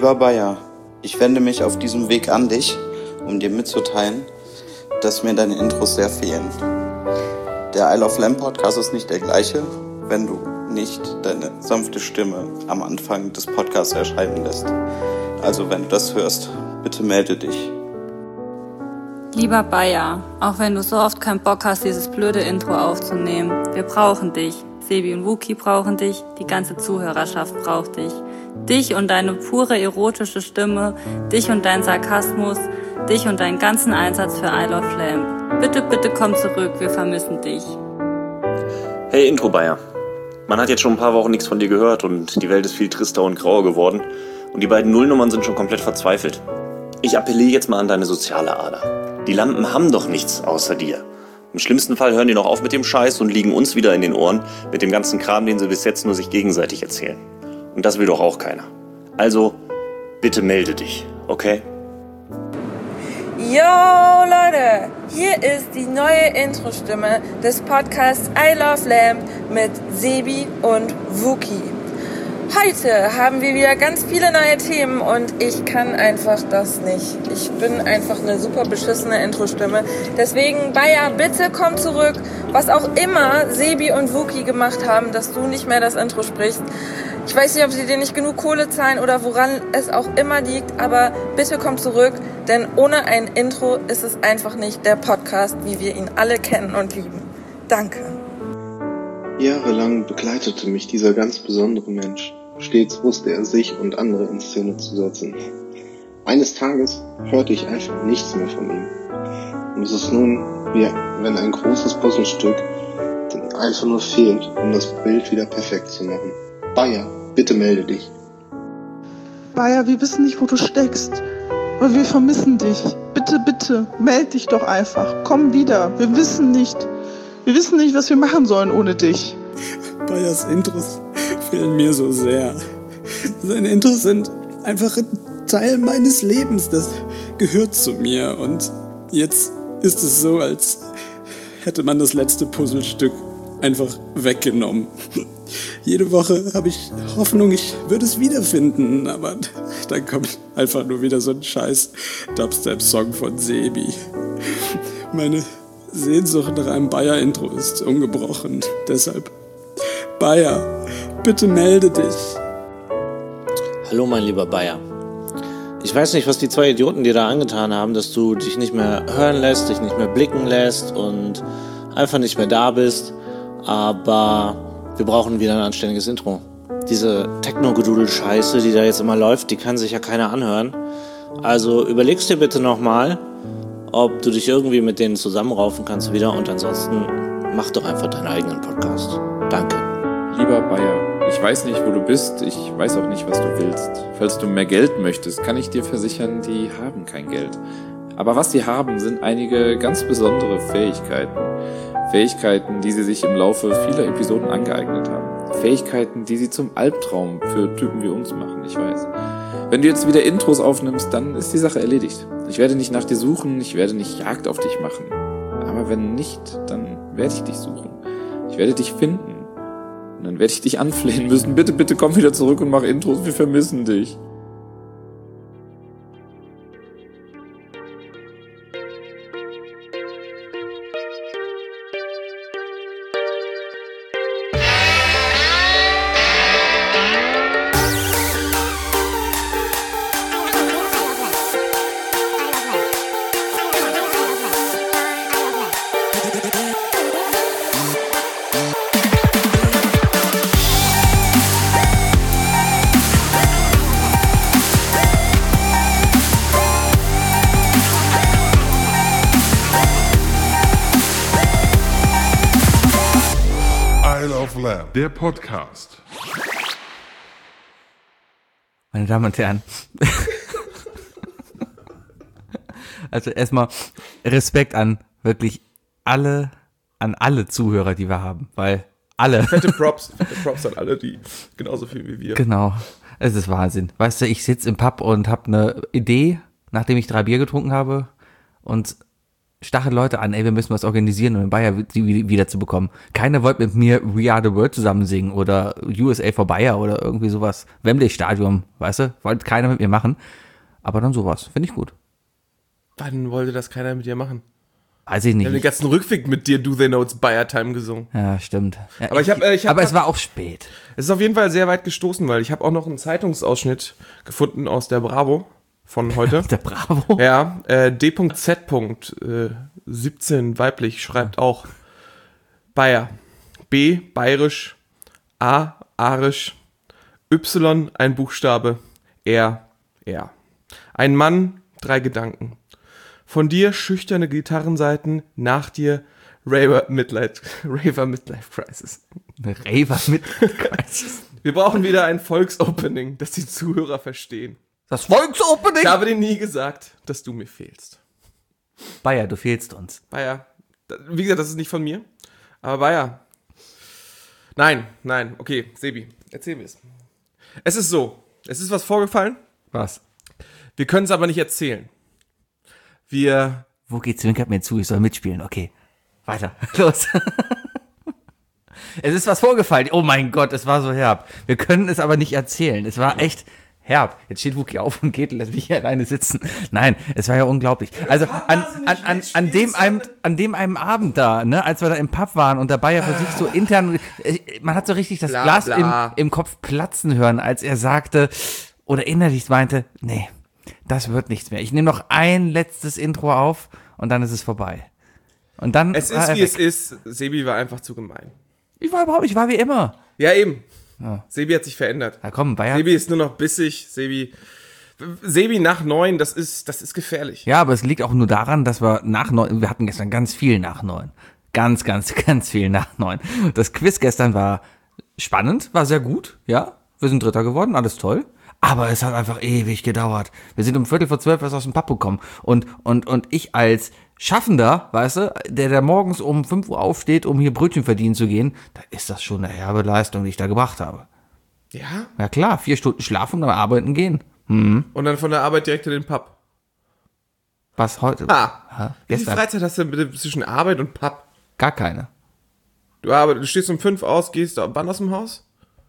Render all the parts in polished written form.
Lieber Bayer, ich wende mich auf diesem Weg an dich, um dir mitzuteilen, dass mir deine Intros sehr fehlen. Der I Love Lamb Podcast ist nicht der gleiche, wenn du nicht deine sanfte Stimme am Anfang des Podcasts erscheinen lässt. Also wenn du das hörst, bitte melde dich. Lieber Bayer, auch wenn du so oft keinen Bock hast, dieses blöde Intro aufzunehmen, wir brauchen dich. Sebi und Wookie brauchen dich, die ganze Zuhörerschaft braucht dich. Dich und deine pure erotische Stimme, dich und deinen Sarkasmus, dich und deinen ganzen Einsatz für I Love Lamb. Bitte, bitte komm zurück, wir vermissen dich. Hey Intro Bayer, man hat jetzt schon ein paar Wochen nichts von dir gehört und die Welt ist viel trister und grauer geworden und die beiden Nullnummern sind schon komplett verzweifelt. Ich appelliere jetzt mal an deine soziale Ader. Die Lampen haben doch nichts außer dir. Im schlimmsten Fall hören die noch auf mit dem Scheiß und liegen uns wieder in den Ohren mit dem ganzen Kram, den sie bis jetzt nur sich gegenseitig erzählen. Und das will doch auch keiner. Also, bitte melde dich, okay? Yo Leute, hier ist die neue Intro-Stimme des Podcasts I Love Lamb mit Sebi und Wookie. Heute haben wir wieder ganz viele neue Themen und ich kann einfach das nicht. Ich bin einfach eine super beschissene Intro-Stimme. Deswegen, Bayer, bitte komm zurück. Was auch immer Sebi und Wookie gemacht haben, dass du nicht mehr das Intro sprichst. Ich weiß nicht, ob sie dir nicht genug Kohle zahlen oder woran es auch immer liegt, aber bitte komm zurück, denn ohne ein Intro ist es einfach nicht der Podcast, wie wir ihn alle kennen und lieben. Danke. Jahrelang begleitete mich dieser ganz besondere Mensch. Stets wusste er sich und andere in Szene zu setzen. Eines Tages hörte ich einfach nichts mehr von ihm. Und es ist nun, wie wenn ein großes Puzzlestück einfach nur fehlt, um das Bild wieder perfekt zu machen. Bayer, bitte melde dich. Bayer, wir wissen nicht, wo du steckst. Aber wir vermissen dich. Bitte, bitte, melde dich doch einfach. Komm wieder. Wir wissen nicht, was wir machen sollen ohne dich. Bayers Intros fehlen mir so sehr. Seine Intros sind einfach ein Teil meines Lebens. Das gehört zu mir. Und jetzt ist es so, als hätte man das letzte Puzzlestück einfach weggenommen. Jede Woche habe ich Hoffnung, ich würde es wiederfinden, aber dann kommt einfach nur wieder so ein scheiß Dubstep-Song von Sebi. Meine Sehnsucht nach einem Bayer-Intro ist ungebrochen. Deshalb, Bayer, bitte melde dich. Hallo mein lieber Bayer. Ich weiß nicht, was die zwei Idioten dir da angetan haben, dass du dich nicht mehr hören lässt, dich nicht mehr blicken lässt und einfach nicht mehr da bist, aber wir brauchen wieder ein anständiges Intro. Diese Techno-Gedudel-Scheiße, die da jetzt immer läuft, die kann sich ja keiner anhören. Also überlegst dir bitte nochmal, ob du dich irgendwie mit denen zusammenraufen kannst wieder und ansonsten mach doch einfach deinen eigenen Podcast. Danke. Lieber Bayer, ich weiß nicht, wo du bist, ich weiß auch nicht, was du willst. Falls du mehr Geld möchtest, kann ich dir versichern, die haben kein Geld. Aber was sie haben, sind einige ganz besondere Fähigkeiten. Fähigkeiten, die sie sich im Laufe vieler Episoden angeeignet haben. Fähigkeiten, die sie zum Albtraum für Typen wie uns machen, ich weiß. Wenn du jetzt wieder Intros aufnimmst, dann ist die Sache erledigt. Ich werde nicht nach dir suchen, ich werde nicht Jagd auf dich machen. Aber wenn nicht, dann werde ich dich suchen. Ich werde dich finden. Und dann werde ich dich anflehen müssen. Bitte, bitte komm wieder zurück und mach Intros, wir vermissen dich. Der Podcast. Meine Damen und Herren. Also erstmal Respekt an wirklich an alle Zuhörer, die wir haben, weil alle. Fette Props an alle, die genauso viel wie wir. Genau, es ist Wahnsinn. Weißt du, ich sitze im Pub und habe eine Idee, nachdem ich 3 Bier getrunken habe und stachelt Leute an, ey, wir müssen was organisieren, um den Bayer wiederzubekommen. Keiner wollte mit mir We Are The World zusammen singen oder USA for Bayer oder irgendwie sowas. Wembley Stadium, weißt du? Wollte keiner mit mir machen. Aber dann sowas, finde ich gut. Wann wollte das keiner mit dir machen? Weiß ich nicht. Wir haben den ganzen Rückweg mit dir Do They Know It's Bayer Time gesungen. Ja, stimmt. Ja, aber aber es war auch spät. Es ist auf jeden Fall sehr weit gestoßen, weil ich habe auch noch einen Zeitungsausschnitt gefunden aus der Bravo von heute. Der Bravo? Ja, D.Z. 17 weiblich schreibt auch Bayer. B, bayerisch, A, arisch, Y, ein Buchstabe, R. Ein Mann, 3 Gedanken. Von dir schüchterne Gitarrenseiten, nach dir Raver Midlife Crisis. Raver Midlife Crisis. Wir brauchen wieder ein Volksopening, das die Zuhörer verstehen. Das Volksopening? Ich habe dir nie gesagt, dass du mir fehlst. Bayer, du fehlst uns. Bayer, wie gesagt, das ist nicht von mir. Aber Bayer. Nein, okay, Sebi, erzähl mir es. Es ist so, es ist was vorgefallen. Was? Wir können es aber nicht erzählen. Wookie zwinkert mir zu, ich soll mitspielen. Okay, weiter. Los. Es ist was vorgefallen. Oh mein Gott, es war so herb. Wir können es aber nicht erzählen. Es war echt herb. Jetzt steht Wookie auf und geht und lässt mich hier alleine sitzen. Nein, es war ja unglaublich. Also an dem einen Abend da, ne, als wir da im Pub waren und der Bayer für sich so intern, man hat so richtig das Glas im Kopf platzen hören, als er sagte oder innerlich meinte, nee, das wird nichts mehr. Ich nehme noch ein letztes Intro auf und dann ist es vorbei. Und dann es ist, wie es ist. Sebi war einfach zu gemein. Ich war wie immer. Ja, eben. Ja. Sebi hat sich verändert. Na komm, Bayer. Sebi ist nur noch bissig. Sebi nach 9, das ist gefährlich. Ja, aber es liegt auch nur daran, dass wir hatten gestern ganz viel nach 9. Ganz, ganz, ganz viel nach 9. Das Quiz gestern war spannend, war sehr gut, ja. Wir sind Dritter geworden, alles toll. Aber es hat einfach ewig gedauert. Wir sind um 11:45 erst aus dem Pub gekommen. Und ich als Schaffender, weißt du, der morgens um 5 Uhr aufsteht, um hier Brötchen verdienen zu gehen, da ist das schon eine herbe Leistung, die ich da gebracht habe. Ja? Ja klar, 4 Stunden schlafen und dann arbeiten gehen. Mhm. Und dann von der Arbeit direkt in den Pub. Was heute? Wie viel Freizeit hast du bitte zwischen Arbeit und Pub? Gar keine. Du stehst um 5 aus, gehst wann aus dem Haus?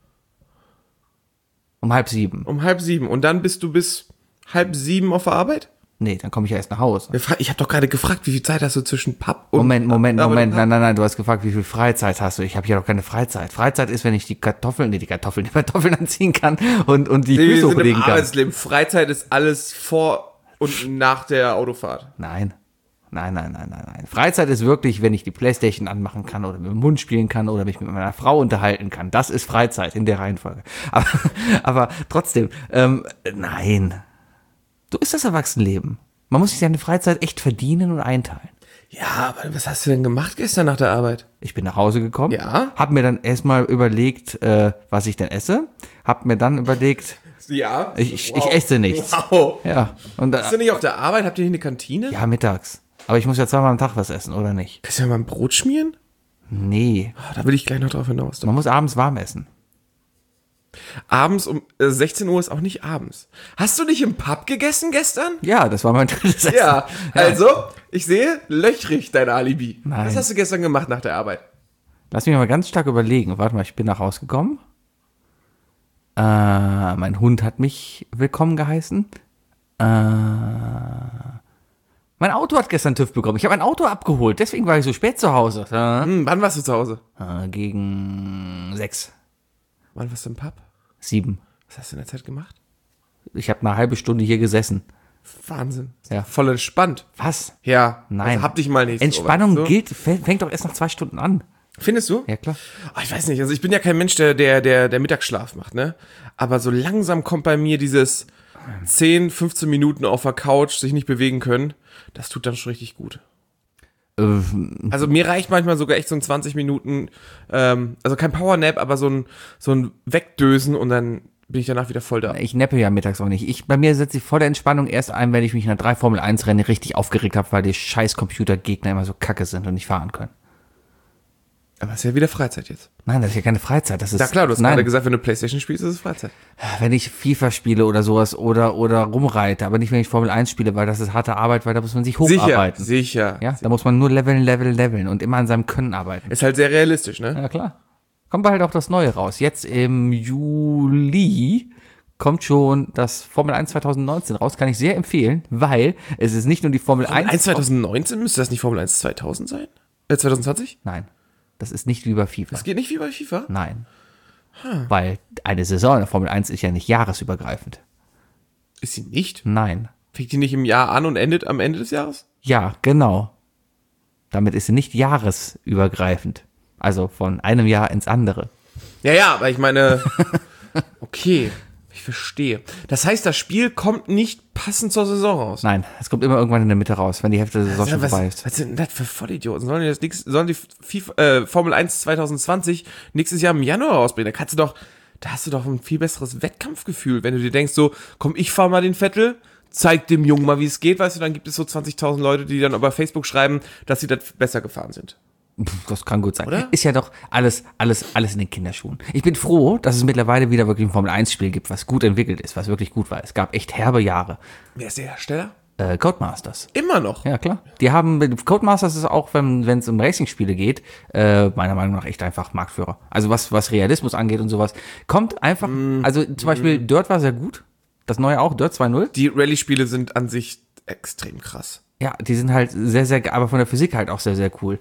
Um 6:30. Um 6:30. Und dann bist du bis 6:30 auf der Arbeit? Nee, dann komme ich ja erst nach Hause. Ich habe doch gerade gefragt, wie viel Zeit hast du zwischen Pub und... Moment. Nein, du hast gefragt, wie viel Freizeit hast du. Ich habe hier doch keine Freizeit. Freizeit ist, wenn ich die Kartoffeln anziehen kann und die Füße hochlegen kann. Arbeitsleben. Freizeit ist alles vor und nach der Autofahrt. Nein. Freizeit ist wirklich, wenn ich die Playstation anmachen kann oder mit dem Hund spielen kann oder mich mit meiner Frau unterhalten kann. Das ist Freizeit in der Reihenfolge. Aber trotzdem, nein. So ist das Erwachsenenleben. Man muss sich seine Freizeit echt verdienen und einteilen. Ja, aber was hast du denn gemacht gestern nach der Arbeit? Ich bin nach Hause gekommen. Ja. Hab mir dann erstmal überlegt, was ich denn esse. Hab mir dann überlegt... Ja. Ich esse nichts. Wow. Ja. Und, bist du nicht auf der Arbeit? Habt ihr hier eine Kantine? Ja, mittags. Aber ich muss ja 2-mal am Tag was essen, oder nicht? Kannst du ja mal ein Brot schmieren? Nee. Oh, da will ich gleich noch drauf hinaus. Man muss abends warm essen. Abends um 16 Uhr ist auch nicht abends. Hast du nicht im Pub gegessen gestern? Ja, das war mein drittes Essen. Ja, also, ich sehe löchrig dein Alibi. Nein. Was hast du gestern gemacht nach der Arbeit? Lass mich mal ganz stark überlegen. Warte mal, ich bin nach Hause gekommen. Mein Hund hat mich willkommen geheißen. Mein Auto hat gestern TÜV bekommen. Ich habe ein Auto abgeholt, deswegen war ich so spät zu Hause. Wann warst du zu Hause? Gegen 6. Wann warst du im Pub? 7. Was hast du in der Zeit gemacht? Ich habe eine halbe Stunde hier gesessen. Wahnsinn. Ja. Voll entspannt. Was? Ja. Nein. Also hab dich mal nicht. Entspannung so. fängt doch erst nach 2 Stunden an. Findest du? Ja, klar. Oh, ich weiß nicht, also ich bin ja kein Mensch, der Mittagsschlaf macht, ne? Aber so langsam kommt bei mir dieses 10, 15 Minuten auf der Couch, sich nicht bewegen können, das tut dann schon richtig gut. Also mir reicht manchmal sogar echt so ein 20 Minuten, also kein Powernap, aber so ein Wegdösen und dann bin ich danach wieder voll da. Ich nappe ja mittags auch nicht. Bei mir setzt die volle Entspannung erst ein, wenn ich mich in einer 3 Formel-1-Rennen richtig aufgeregt habe, weil die scheiß Computergegner immer so kacke sind und nicht fahren können. Aber das ist ja wieder Freizeit jetzt. Nein, das ist ja keine Freizeit. Das ist, Na klar, du hast nein. gerade gesagt, wenn du Playstation spielst, ist es Freizeit. Wenn ich FIFA spiele oder sowas oder rumreite, aber nicht, wenn ich Formel 1 spiele, weil das ist harte Arbeit, weil da muss man sich hocharbeiten. Sicher. Ja, da muss man nur leveln und immer an seinem Können arbeiten. Ist halt sehr realistisch, ne? Ja, klar. Kommt bald auch das Neue raus. Jetzt im Juli kommt schon das Formel 1 2019 raus. Kann ich sehr empfehlen, weil es ist nicht nur die Formel 1 2019? Müsste das nicht Formel 1 2000 sein? 2020? Nein, das ist nicht wie bei FIFA. Das geht nicht wie bei FIFA? Nein. Weil eine Saison in der Formel 1 ist ja nicht jahresübergreifend. Ist sie nicht? Nein. Fängt die nicht im Jahr an und endet am Ende des Jahres? Ja, genau. Damit ist sie nicht jahresübergreifend. Also von einem Jahr ins andere. Ja, aber ich meine, okay, ich verstehe. Das heißt, das Spiel kommt nicht passend zur Saison raus. Nein, es kommt immer irgendwann in der Mitte raus, wenn die Hälfte der Saison schon vorbei ist. Was sind denn das für Vollidioten? Sollen die FIFA, Formel 1 2020 nächstes Jahr im Januar rausbringen? Da hast du doch ein viel besseres Wettkampfgefühl, wenn du dir denkst, so, komm, ich fahr mal den Vettel, zeig dem Jungen mal, wie es geht, weißt du, dann gibt es so 20.000 Leute, die dann über Facebook schreiben, dass sie das besser gefahren sind. Das kann gut sein. Oder? Ist ja doch alles in den Kinderschuhen. Ich bin froh, dass es mittlerweile wieder wirklich ein Formel-1-Spiel gibt, was gut entwickelt ist, was wirklich gut war. Es gab echt herbe Jahre. Wer ist der Hersteller? Codemasters. Immer noch? Ja, klar. Codemasters ist auch, wenn es um Racing-Spiele geht, meiner Meinung nach echt einfach Marktführer. Also was Realismus angeht und sowas. Kommt einfach, also zum Beispiel Dirt war sehr gut. Das neue auch, Dirt 2.0. Die Rallye-Spiele sind an sich extrem krass. Ja, die sind halt sehr, sehr, aber von der Physik halt auch sehr, sehr cool.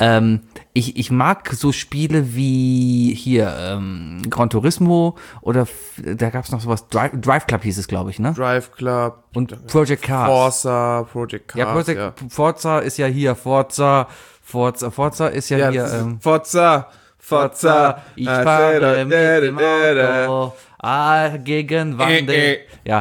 Ich mag so Spiele wie hier Gran Turismo oder da gab's noch sowas, Drive Club hieß es, glaube ich, ne? Drive Club. Und Project Cars. Project Cars. Ja, Forza ist ja hier, Forza ist ja hier. Forza. Ich fahre mit dem Auto gegen Wandel. Ja,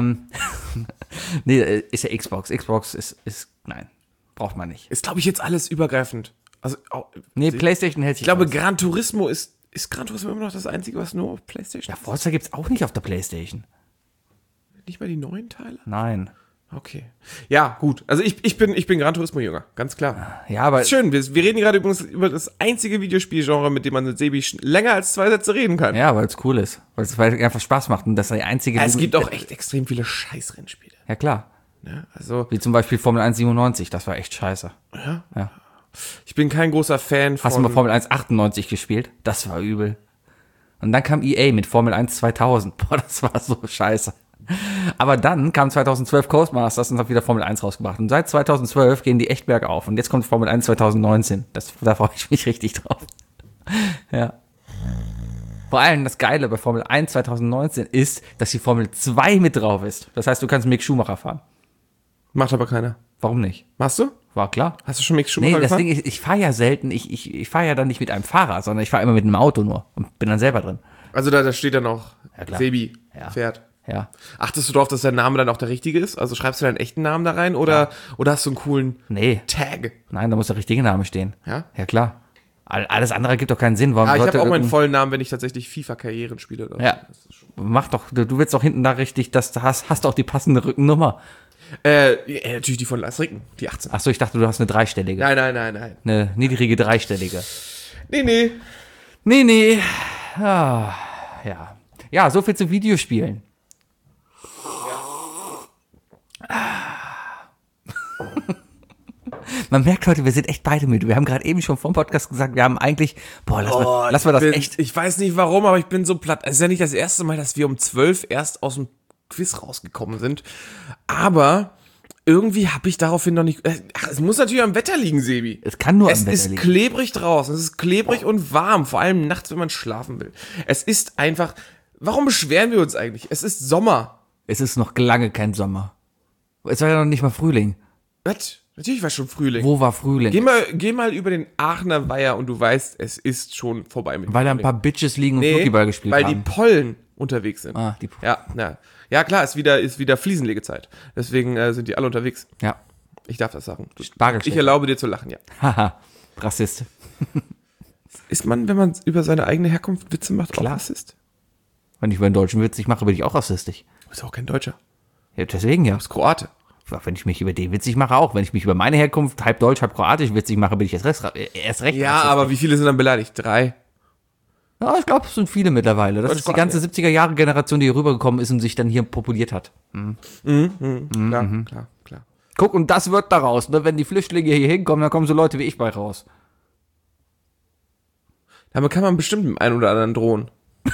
nee, ist ja Xbox. Xbox ist nein, braucht man nicht. Ist, glaube ich, jetzt alles übergreifend. Also, nee, PlayStation hält sich. Ich glaube, raus. Gran Turismo ist Gran Turismo immer noch das Einzige, was nur auf PlayStation Ja, Forza gibt's auch nicht auf der PlayStation. Nicht mal die neuen Teile? Nein. Okay. Ja, gut. Also ich bin Gran Turismo-Jünger, ganz klar. Ja, aber ist schön. Wir reden gerade übrigens über das einzige Videospielgenre, mit dem man mit Sebi länger als 2 Sätze reden kann. Ja, weil es cool ist. Weil es einfach Spaß macht und das ist die einzige... Es gibt auch echt extrem viele Scheißrennspiele. Ja, klar. Ja, also wie zum Beispiel Formel 1 97, das war echt scheiße. Ja. Ich bin kein großer Fan von... Hast du mal Formel 1 98 gespielt? Das war übel. Und dann kam EA mit Formel 1 2000. Boah, das war so scheiße. Aber dann kam 2012 Codemasters und hat wieder Formel 1 rausgebracht. Und seit 2012 gehen die echt bergauf. Und jetzt kommt Formel 1 2019. Da freue ich mich richtig drauf. Ja. Vor allem das Geile bei Formel 1 2019 ist, dass die Formel 2 mit drauf ist. Das heißt, du kannst Mick Schumacher fahren. Macht aber keiner. Warum nicht? Machst du? War klar. Hast du schon Mick Schumacher gefahren? Nee, das Ding ist, ich fahre ja selten. Ich fahre ja dann nicht mit einem Fahrer, sondern ich fahre immer mit einem Auto nur und bin dann selber drin. Also da steht dann auch Sebi fährt. Ja. Achtest du darauf, dass dein Name dann auch der richtige ist? Also schreibst du deinen echten Namen da rein oder hast du einen coolen Tag? Nein, da muss der richtige Name stehen. Ja? Ja, klar. Alles andere ergibt doch keinen Sinn. Warum ich habe auch meinen vollen Namen, wenn ich tatsächlich FIFA-Karrieren spiele. Ja. Mach doch, du willst doch hinten da richtig, hast doch die passende Rückennummer. Natürlich die von Lars Ricken, die 18. Achso, ich dachte, du hast eine dreistellige. Nein. Eine niedrige dreistellige. Nee. Ja. Ja, so viel zu Videospielen. Man merkt heute, wir sind echt beide müde. Wir haben gerade eben schon vom Podcast gesagt, wir haben eigentlich, lass mal das echt. Ich weiß nicht warum, aber ich bin so platt. Es ist ja nicht das erste Mal, dass wir um 12 erst aus dem Quiz rausgekommen sind. Aber irgendwie habe ich daraufhin noch nicht. Es muss natürlich am Wetter liegen, Sebi. Es kann nur am Wetter liegen. Es ist klebrig draußen. Es ist klebrig und warm. Vor allem nachts, wenn man schlafen will. Es ist einfach. Warum beschweren wir uns eigentlich? Es ist Sommer. Es ist noch lange kein Sommer. Es war ja noch nicht mal Frühling. Was? Natürlich war schon Frühling. Wo war Frühling? Geh mal über den Aachener Weiher und du weißt, es ist schon vorbei mit Weil da ein paar Bitches liegen und Flunkyball gespielt haben. Weil die Pollen unterwegs sind. Die Ja, klar, ist wieder Fliesenlegezeit. Deswegen sind die alle unterwegs. Ja. Ich darf das sagen. Ich erlaube dir zu lachen, ja. Haha, Rassist. Ist man, wenn man über seine eigene Herkunft Witze macht, klar. auch Rassist? Wenn ich über einen deutschen Witz nicht mache, bin ich auch rassistisch. Du bist auch kein Deutscher. Ja, deswegen ja. Du bist Kroate. Wenn ich mich über den witzig mache, auch. Wenn ich mich über meine Herkunft, halb deutsch, halb kroatisch witzig mache, bin ich erst recht. Ja, aber wie viele sind dann beleidigt? 3? Ja, ich glaube, es sind viele mittlerweile. Das ist die ganze 70er-Jahre-Generation, die hier rübergekommen ist und sich dann hier populiert hat. Klar. Guck, und das wird daraus. Ne? Wenn die Flüchtlinge hier hinkommen, dann kommen so Leute wie ich bei raus. Damit kann man bestimmt dem einen oder anderen drohen.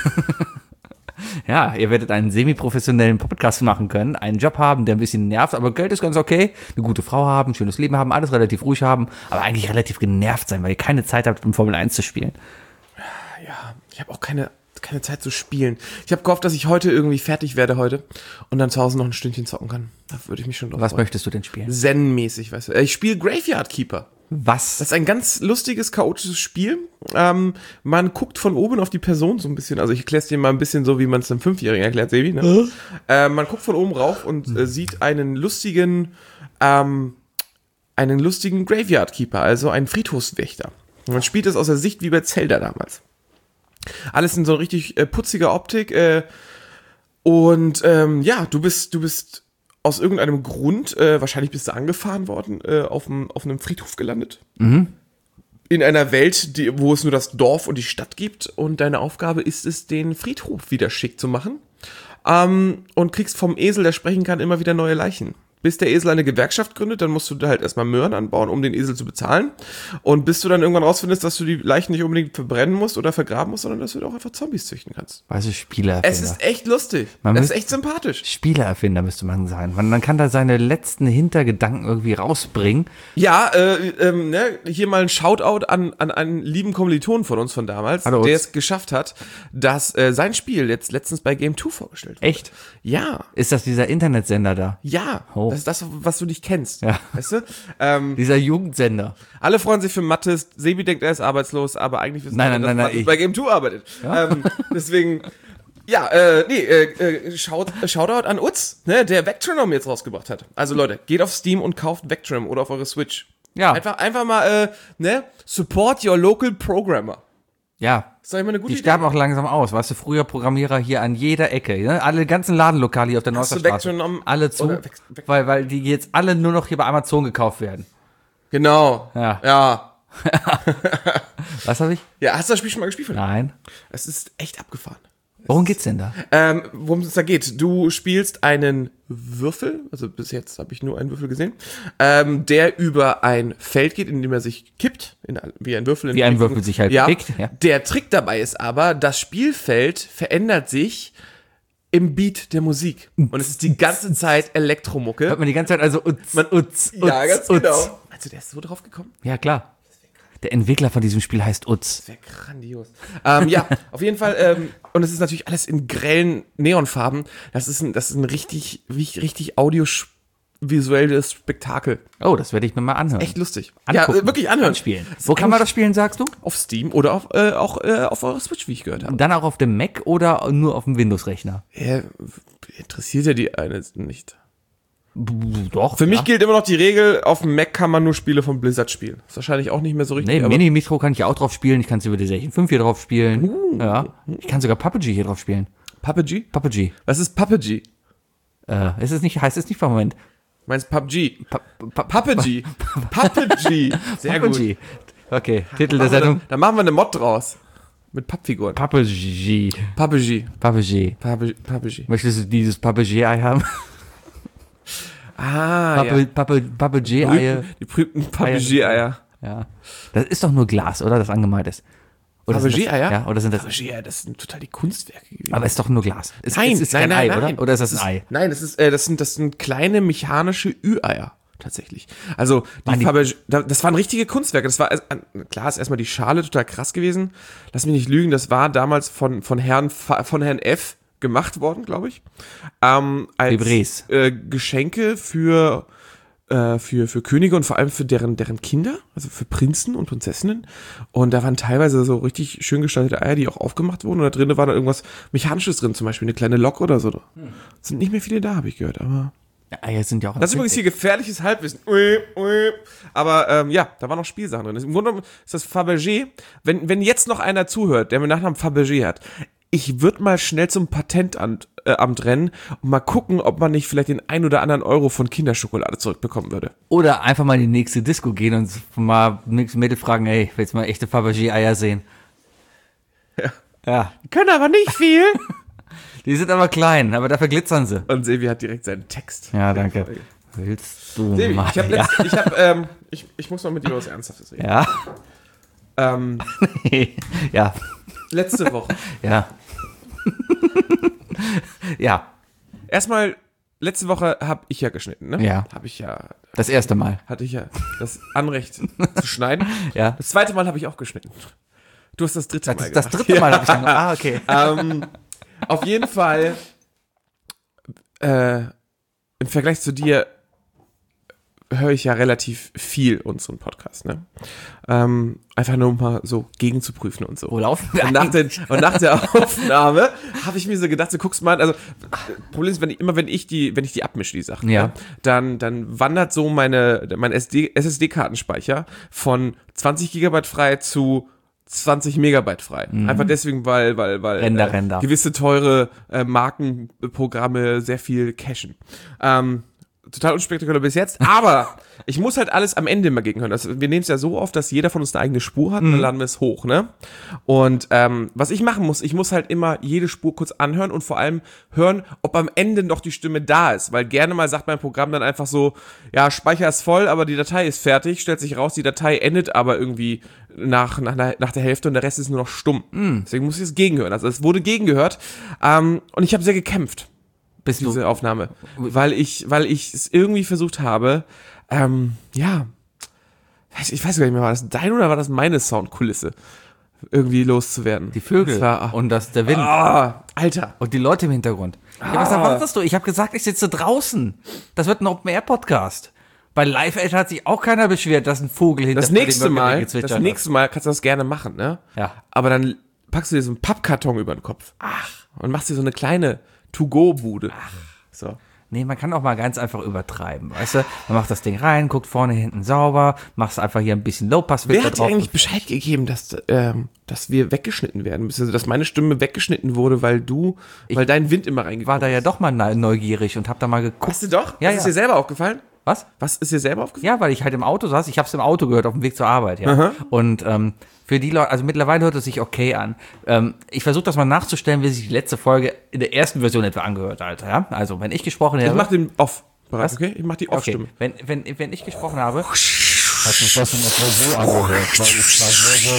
Ja, ihr werdet einen semi-professionellen Podcast machen können, einen Job haben, der ein bisschen nervt, aber Geld ist ganz okay, eine gute Frau haben, ein schönes Leben haben, alles relativ ruhig haben, aber eigentlich relativ genervt sein, weil ihr keine Zeit habt, um Formel 1 zu spielen. Ja, ich habe auch keine Zeit zu spielen. Ich habe gehofft, dass ich heute irgendwie fertig werde und dann zu Hause noch ein Stündchen zocken kann. Da würde ich mich schon drauf freuen. Was möchtest du denn spielen? Zen-mäßig, weißt du. Ich spiele Graveyard Keeper. Was? Das ist ein ganz lustiges, chaotisches Spiel. Man guckt von oben auf die Person so ein bisschen. Also ich erkläre es dir mal ein bisschen so, wie man es einem 5-Jährigen erklärt, Sebi. Ne? Man guckt von oben rauf und sieht einen lustigen Graveyard Keeper, also einen Friedhofswächter. Und man spielt es aus der Sicht wie bei Zelda damals. Alles in so richtig putziger Optik. Du bist aus irgendeinem Grund, wahrscheinlich bist du angefahren worden, auf einem Friedhof gelandet. In einer Welt, wo es nur das Dorf und die Stadt gibt. Und deine Aufgabe ist es, den Friedhof wieder schick zu machen. Und kriegst vom Esel, der sprechen kann, immer wieder neue Leichen. Bis der Esel eine Gewerkschaft gründet, dann musst du halt erstmal Möhren anbauen, um den Esel zu bezahlen. Und bis du dann irgendwann rausfindest, dass du die Leichen nicht unbedingt verbrennen musst oder vergraben musst, sondern dass du auch einfach Zombies züchten kannst. Also Spielererfinder. Es ist echt lustig. Es ist echt sympathisch. Spielererfinder müsste man sein. Man kann da seine letzten Hintergedanken irgendwie rausbringen. Ja, hier mal ein Shoutout an einen lieben Kommilitonen von uns von damals, Hallo. der es geschafft hat, dass sein Spiel jetzt letztens bei Game 2 vorgestellt wurde. Echt? Ja. Ist das dieser Internetsender da? Ja. Oh. Das ist das, was du nicht kennst. Ja. Weißt du? Dieser Jugendsender. Alle freuen sich für Mathis. Sebi denkt, er ist arbeitslos, aber eigentlich wissen Nein, dass Mathis bei Game 2 arbeitet. Ja? Deswegen, Shoutout an Utz, ne, der Vectronom jetzt rausgebracht hat. Also Leute, geht auf Steam und kauft Vectrom oder auf eure Switch. Ja. Einfach mal, support your local programmer. Ja. Ist doch immer eine gute Die Idee. sterben auch langsam aus. Weißt du, früher Programmierer hier an jeder Ecke. Ne? Alle ganzen Ladenlokale hier auf der Hast du Neustadtstraße. Vectronom Alle zu, weil die jetzt alle nur noch hier bei Amazon gekauft werden. Genau. Ja. Was habe ich? Ja, hast du das Spiel schon mal gespielt? Nein. Es ist echt abgefahren. Worum geht's denn da? Worum es da geht. Du spielst einen Würfel, also bis jetzt habe ich nur einen Würfel gesehen, der über ein Feld geht, in dem er sich kippt, wie ein Würfel. Wie ein Würfel sich halt kickt. Ja. Der Trick dabei ist aber, das Spielfeld verändert sich im Beat der Musik. Und es ist die ganze Zeit Elektromucke. Hört man die ganze Zeit also Utz. Ja, ganz genau. Meinst du, der ist so drauf gekommen? Ja, klar. Der Entwickler von diesem Spiel heißt Utz. Das wäre grandios. Ja, auf jeden Fall. Und es ist natürlich alles in grellen Neonfarben. Das ist ein richtig audiovisuelles Spektakel. Oh, das werde ich mir mal anhören. Echt lustig. Angucken. Ja, wirklich anhören. Anspielen. Wo kann man das spielen, sagst du? Auf Steam oder auf eurer Switch, wie ich gehört habe. Dann auch auf dem Mac oder nur auf dem Windows-Rechner? Interessiert ja die eine nicht. Doch. Für mich gilt immer noch die Regel, auf dem Mac kann man nur Spiele von Blizzard spielen. Ist wahrscheinlich auch nicht mehr so richtig. Nee, Mini-Metro kann ich auch drauf spielen. Ich kann Civilization 5 hier drauf spielen. Ja. Ich kann sogar PUBG hier drauf spielen. PUBG? PUBG. Was ist PUBG? Heißt es nicht für Moment. Meinst PUBG? PUBG. PUBG. Sehr gut. Okay, Titel der Sendung. Da machen wir eine Mod draus. Mit Pappfiguren. PUBG. Möchtest du dieses PUBG-Ei haben? PUBG-Eier. Die berühmten PUBG-Eier. Ja. Das ist doch nur Glas, oder? Das angemalt ist. PUBG-Eier? Ja, oder sind das? PUBG-Eier, das sind total die Kunstwerke gewesen. Aber es ist doch nur Glas. Es ist kein nein, Ei, oder? Oder ist das ein Ei? Nein, das sind kleine mechanische Ü-Eier. Tatsächlich. Also, das waren richtige Kunstwerke. Das war, klar, ist erstmal die Schale total krass gewesen. Lass mich nicht lügen, das war damals von Herrn F. gemacht worden, glaube ich. Als Geschenke für Könige und vor allem für deren Kinder, also für Prinzen und Prinzessinnen. Und da waren teilweise so richtig schön gestaltete Eier, die auch aufgemacht wurden. Und da drin war da irgendwas Mechanisches drin, zum Beispiel eine kleine Lok oder so. Sind nicht mehr viele da, habe ich gehört, aber... Eier sind ja auch... Das ist übrigens hier gefährliches Halbwissen. Aber da waren noch Spielsachen drin. Im Grunde genommen ist das Fabergé, wenn jetzt noch einer zuhört, der mit Nachnamen Fabergé hat, ich würde mal schnell zum Patentamt rennen und mal gucken, ob man nicht vielleicht den 1 oder anderen Euro von Kinderschokolade zurückbekommen würde. Oder einfach mal in die nächste Disco gehen und mal nächste Mädel fragen, ey, willst du mal echte Fabergé-Eier sehen? Ja. Die können aber nicht viel. Die sind aber klein, aber dafür glitzern sie. Und Sebi hat direkt seinen Text. Ja, danke. Willst du Sebi, mal? ich muss mal mit dir was Ernsthaftes reden. Ja. Ja. Letzte Woche. Ja. Ja. Erstmal, letzte Woche habe ich ja geschnitten, ne? Ja. Habe ich ja. Das erste Mal. Hatte ich ja das Anrecht zu schneiden. Ja. Das zweite Mal habe ich auch geschnitten. Du hast das dritte Mal gemacht. Das dritte Mal habe ich dann. Ah, okay. Auf jeden Fall, im Vergleich zu dir höre ich ja relativ viel unseren Podcast, ne? Einfach nur mal so gegenzuprüfen und so. Wo laufen wir und nach der Aufnahme habe ich mir so gedacht, du guckst mal, also Problem ist, wenn ich die abmische, die Sachen, ja. Ne, dann wandert so mein SSD-Kartenspeicher von 20 Gigabyte frei zu 20 Megabyte frei. Einfach deswegen, weil Render. gewisse teure Markenprogramme sehr viel cachen. Total unspektakulär bis jetzt, aber ich muss halt alles am Ende immer gegenhören. Wir nehmen es ja so oft, dass jeder von uns eine eigene Spur hat und dann laden wir es hoch, ne? Und was ich machen muss, ich muss halt immer jede Spur kurz anhören und vor allem hören, ob am Ende noch die Stimme da ist, weil gerne mal sagt mein Programm dann einfach so, ja, Speicher ist voll, aber die Datei ist fertig, stellt sich raus, die Datei endet aber irgendwie nach der Hälfte und der Rest ist nur noch stumm. Deswegen muss ich es gegenhören. Also es wurde gegengehört und ich habe sehr gekämpft. Diese Aufnahme, weil ich es irgendwie versucht habe, ich weiß gar nicht mehr, war das dein oder war das meine Soundkulisse irgendwie loszuwerden? Die Vögel und der Wind. Alter. Und die Leute im Hintergrund. Ja, was erwartest du? Ich habe gesagt, ich sitze draußen. Das wird ein Open-Air-Podcast. Bei Live-Aid hat sich auch keiner beschwert, dass ein Vogel hinter Das nächste Mal kannst du das gerne machen, ne? Ja. Aber dann packst du dir so einen Pappkarton über den Kopf. Und machst dir so eine kleine To-Go-Bude. So. Nee, man kann auch mal ganz einfach übertreiben, weißt du? Man macht das Ding rein, guckt vorne, hinten sauber, machst einfach hier ein bisschen Low-Pass-Filter drauf. Wer hat dir eigentlich Bescheid gegeben, dass wir weggeschnitten werden? Also, dass meine Stimme weggeschnitten wurde, weil dein Wind immer reingekommen ist? War da ja doch mal neugierig und hab da mal geguckt. Hast du doch? Ja, ist dir selber aufgefallen? Was? Was ist dir selber aufgefallen? Ja, weil ich halt im Auto saß. Ich hab's im Auto gehört, auf dem Weg zur Arbeit, ja. Aha. Und für die Leute, also mittlerweile hört es sich okay an. Ich versuche das mal nachzustellen, wie sich die letzte Folge in der ersten Version etwa angehört, Alter, ja. Also, wenn ich gesprochen habe. Ich mach den Off-Bereich, okay? Ich mach die Off-Stimme. Okay. Wenn ich gesprochen habe. Hat sich das in etwa so angehört, weil ich war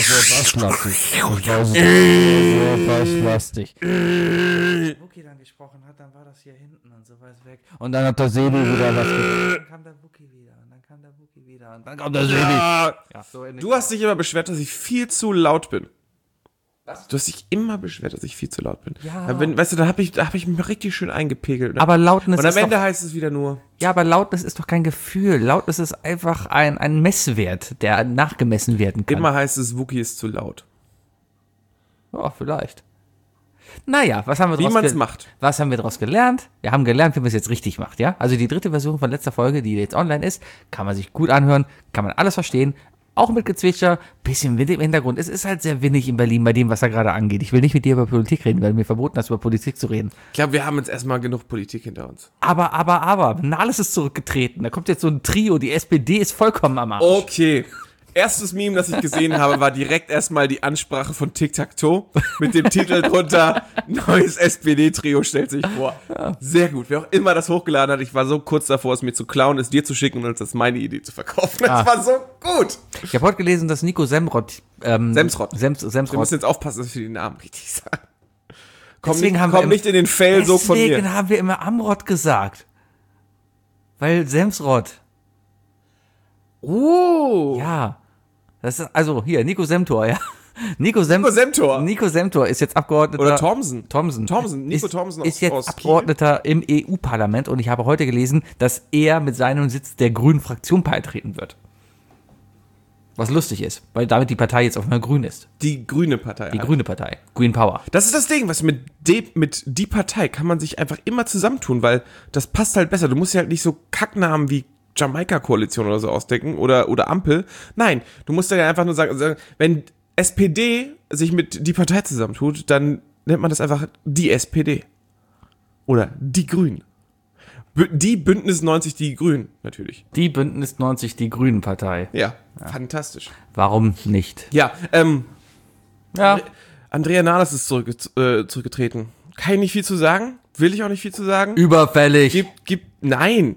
sehr basslastig. Wookie dann gesprochen hat, dann war das hier hinten und so weit weg. Und dann hat der Sebi wieder was gesagt. Dann kam der Wookie wieder und dann kam der Wookie wieder und dann kam der Sebi. Ja, so du hast dich immer beschwert, dass ich viel zu laut bin. Was? Du hast dich immer beschwert, dass ich viel zu laut bin. Ja. Weißt du, da hab ich mich richtig schön eingepegelt. Ne? Aber Lautness und am Ende heißt es wieder nur. Ja, aber Lautness ist doch kein Gefühl. Lautness ist einfach ein Messwert, der nachgemessen werden kann. Immer heißt es, Wookie ist zu laut. Ja, vielleicht. Naja, was haben wir wie man es macht. Was haben wir daraus gelernt? Wir haben gelernt, wie man es jetzt richtig macht, ja? Also die dritte Version von letzter Folge, die jetzt online ist, kann man sich gut anhören, kann man alles verstehen. Auch mit Gezwitscher, bisschen Wind im Hintergrund. Es ist halt sehr windig in Berlin bei dem, was da gerade angeht. Ich will nicht mit dir über Politik reden, weil du mir verboten hast, über Politik zu reden. Ich glaube, wir haben jetzt erstmal genug Politik hinter uns. Aber, Nahles ist zurückgetreten. Da kommt jetzt so ein Trio, die SPD ist vollkommen am Arsch. Okay. Erstes Meme, das ich gesehen habe, war direkt erstmal die Ansprache von Tic-Tac-Toe mit dem Titel drunter, neues SPD-Trio stellt sich vor. Ja. Sehr gut. Wer auch immer das hochgeladen hat, ich war so kurz davor, es mir zu klauen, es dir zu schicken und als meine Idee zu verkaufen. Das war so gut. Ich habe heute gelesen, dass Nico Semsrott. Semsrott. Wir müssen jetzt aufpassen, dass wir den Namen richtig sagen. Komm nicht in den Fail so von mir. Deswegen haben wir immer Amrott gesagt. Weil Semsrott. Oh. Ja. Das ist, also hier, Nico Semtor, ja. Nico Semtor ist jetzt Abgeordneter. Oder Thomsen. Nico Thomsen ist jetzt Abgeordneter im EU-Parlament und ich habe heute gelesen, dass er mit seinem Sitz der grünen Fraktion beitreten wird. Was lustig ist, weil damit die Partei jetzt auf einmal grün ist. Die grüne Partei. Grüne Partei. Green Power. Das ist das Ding, was mit die Partei kann man sich einfach immer zusammentun, weil das passt halt besser. Du musst ja halt nicht so Kacknamen wie Jamaika-Koalition oder so ausdenken oder Ampel. Nein, du musst ja einfach nur sagen, wenn SPD sich mit die Partei zusammentut, dann nennt man das einfach die SPD. Oder die Grünen. Die Bündnis 90 Die Grünen, natürlich. Die Bündnis 90 Die Grünen Partei. Ja, fantastisch. Warum nicht? Ja, Ja. Andrea Nahles ist zurückgetreten. Kann ich nicht viel zu sagen. Will ich auch nicht viel zu sagen. Überfällig. Nein.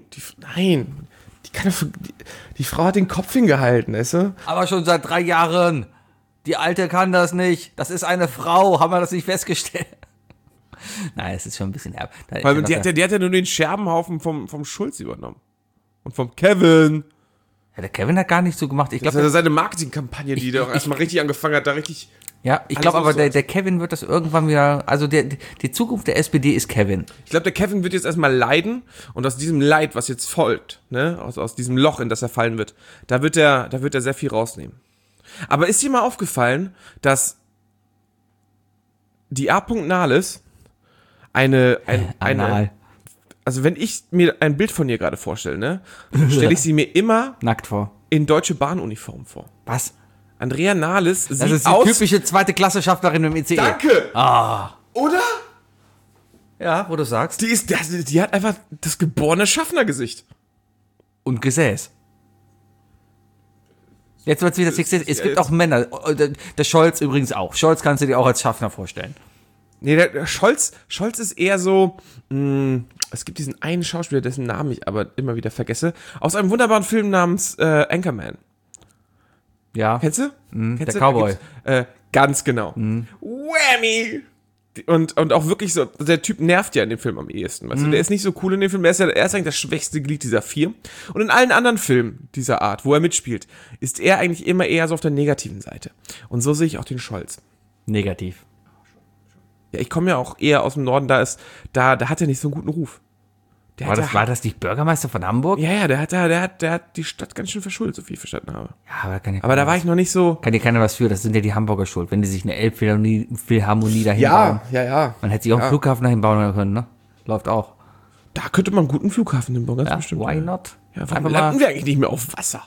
Die Frau hat den Kopf hingehalten, weißt du? Aber schon seit 3 Jahren. Die Alte kann das nicht. Das ist eine Frau. Haben wir das nicht festgestellt? Nein, es ist schon ein bisschen herb. Weil die hat ja nur den Scherbenhaufen vom Schulz übernommen. Und vom Kevin. Ja, der Kevin hat gar nicht so gemacht. Ich Das glaube, ist ja seine Marketingkampagne, die doch erstmal richtig angefangen hat, da richtig. ja, ich glaube aber, der Kevin wird das irgendwann wieder, also die Zukunft der SPD ist Kevin. Ich glaube, der Kevin wird jetzt erstmal leiden und aus diesem Leid, was jetzt folgt, ne, aus diesem Loch, in das er fallen wird, da wird er sehr viel rausnehmen. Aber ist dir mal aufgefallen, dass die A. Nahles also wenn ich mir ein Bild von ihr gerade vorstelle, ne, dann stelle ich sie mir immer nackt vor. In deutsche Bahnuniform vor. Was? Andrea Nahles sieht aus... Das ist die typische zweite Klasse-Schaffnerin im ICE. Danke! Ah. Oder? Ja, wo du sagst. Die hat einfach das geborene Schaffnergesicht. Und Gesäß. Jetzt wird es wieder sexistisch. Es gibt auch Männer. Der Scholz übrigens auch. Scholz kannst du dir auch als Schaffner vorstellen. Nee, der Scholz ist eher so, es gibt diesen einen Schauspieler, dessen Namen ich aber immer wieder vergesse, aus einem wunderbaren Film namens Anchorman. Ja. Kennst du? Der Cowboy. Ganz genau. Whammy! Und auch wirklich so, der Typ nervt ja in dem Film am ehesten. Weißt du? Der ist nicht so cool in dem Film, er ist eigentlich das schwächste Glied dieser 4. Und in allen anderen Filmen dieser Art, wo er mitspielt, ist er eigentlich immer eher so auf der negativen Seite. Und so sehe ich auch den Scholz. Negativ. Ja, ich komme ja auch eher aus dem Norden, da hat er nicht so einen guten Ruf. War das nicht Bürgermeister von Hamburg? Ja, der hat die Stadt ganz schön verschuldet, so viel ich verstanden habe. Ja, aber da war ich noch nicht so... Kann dir keiner was für, das sind ja die Hamburger schuld, wenn die sich eine Elbphilharmonie dahin bauen. Ja. Man hätte sich auch einen Flughafen dahin bauen können, ne? Läuft auch. Da könnte man einen guten Flughafen hinbauen, ganz bestimmt. Why not? Ja, warum landen wir eigentlich nicht mehr auf Wasser?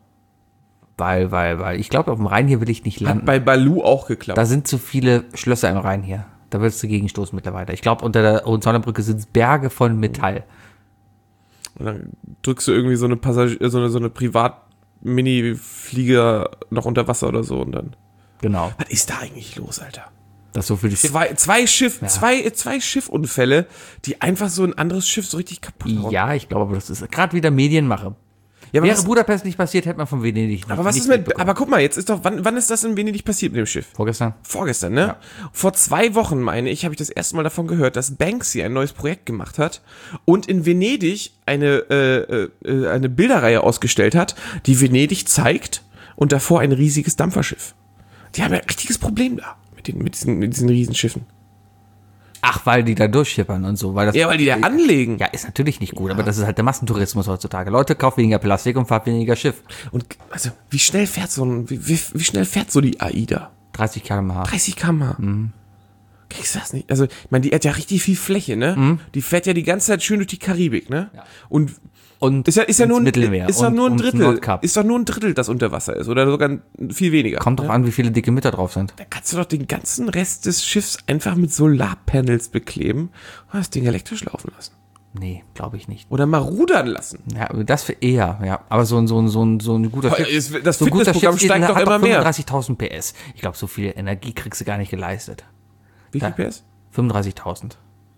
Weil ich glaube, auf dem Rhein hier will ich nicht landen. Hat bei Balu auch geklappt. Da sind zu viele Schlösser im Rhein hier. Da würdest du gegenstoßen mittlerweile. Ich glaube, unter der Hohenzollernbrücke sind es Berge von Metall. Und dann drückst du irgendwie so eine so eine Privat-Mini-Flieger noch unter Wasser oder so und dann. Genau. Was ist da eigentlich los, Alter? Das so für die zwei Schiffunfälle, die einfach so ein anderes Schiff so richtig kaputt hauen. Ja, ich glaube, aber das ist gerade wieder Medienmache. Ja, wäre Budapest nicht passiert, hätte man von Venedig nicht. Aber was ist mit, aber guck mal, jetzt ist doch, wann ist das in Venedig passiert mit dem Schiff? Vorgestern, ne? Ja. Vor 2 Wochen, meine ich, habe ich das erste Mal davon gehört, dass Banksy ein neues Projekt gemacht hat und in Venedig eine Bilderreihe ausgestellt hat, die Venedig zeigt und davor ein riesiges Dampferschiff. Die haben ja ein richtiges Problem da mit diesen Riesenschiffen. Ach, weil die da durchschippern und so. Weil die da anlegen. Ja, ist natürlich nicht gut, aber das ist halt der Massentourismus heutzutage. Leute, kauft weniger Plastik und fahrt weniger Schiff. Und also, wie schnell fährt so die AIDA? 30 km/h. 30 km/h. Mhm. Kriegst du das nicht? Also, ich meine, die hat ja richtig viel Fläche, ne? Mhm. Die fährt ja die ganze Zeit schön durch die Karibik, ne? Ja. Und ist ja nur ein Drittel. Ist doch nur ein Drittel, das unter Wasser ist. Oder sogar viel weniger. Kommt drauf an, wie viele dicke Mütter drauf sind. Da kannst du doch den ganzen Rest des Schiffs einfach mit Solarpanels bekleben und das Ding elektrisch laufen lassen. Nee, glaube ich nicht. Oder mal rudern lassen. Ja, das für eher, ja. Aber so ein guter Schiff. Das Fitnessprogramm steigt doch immer mehr. 35.000 PS. Ich glaube, so viel Energie kriegst du gar nicht geleistet. Wie viel PS? 35.000.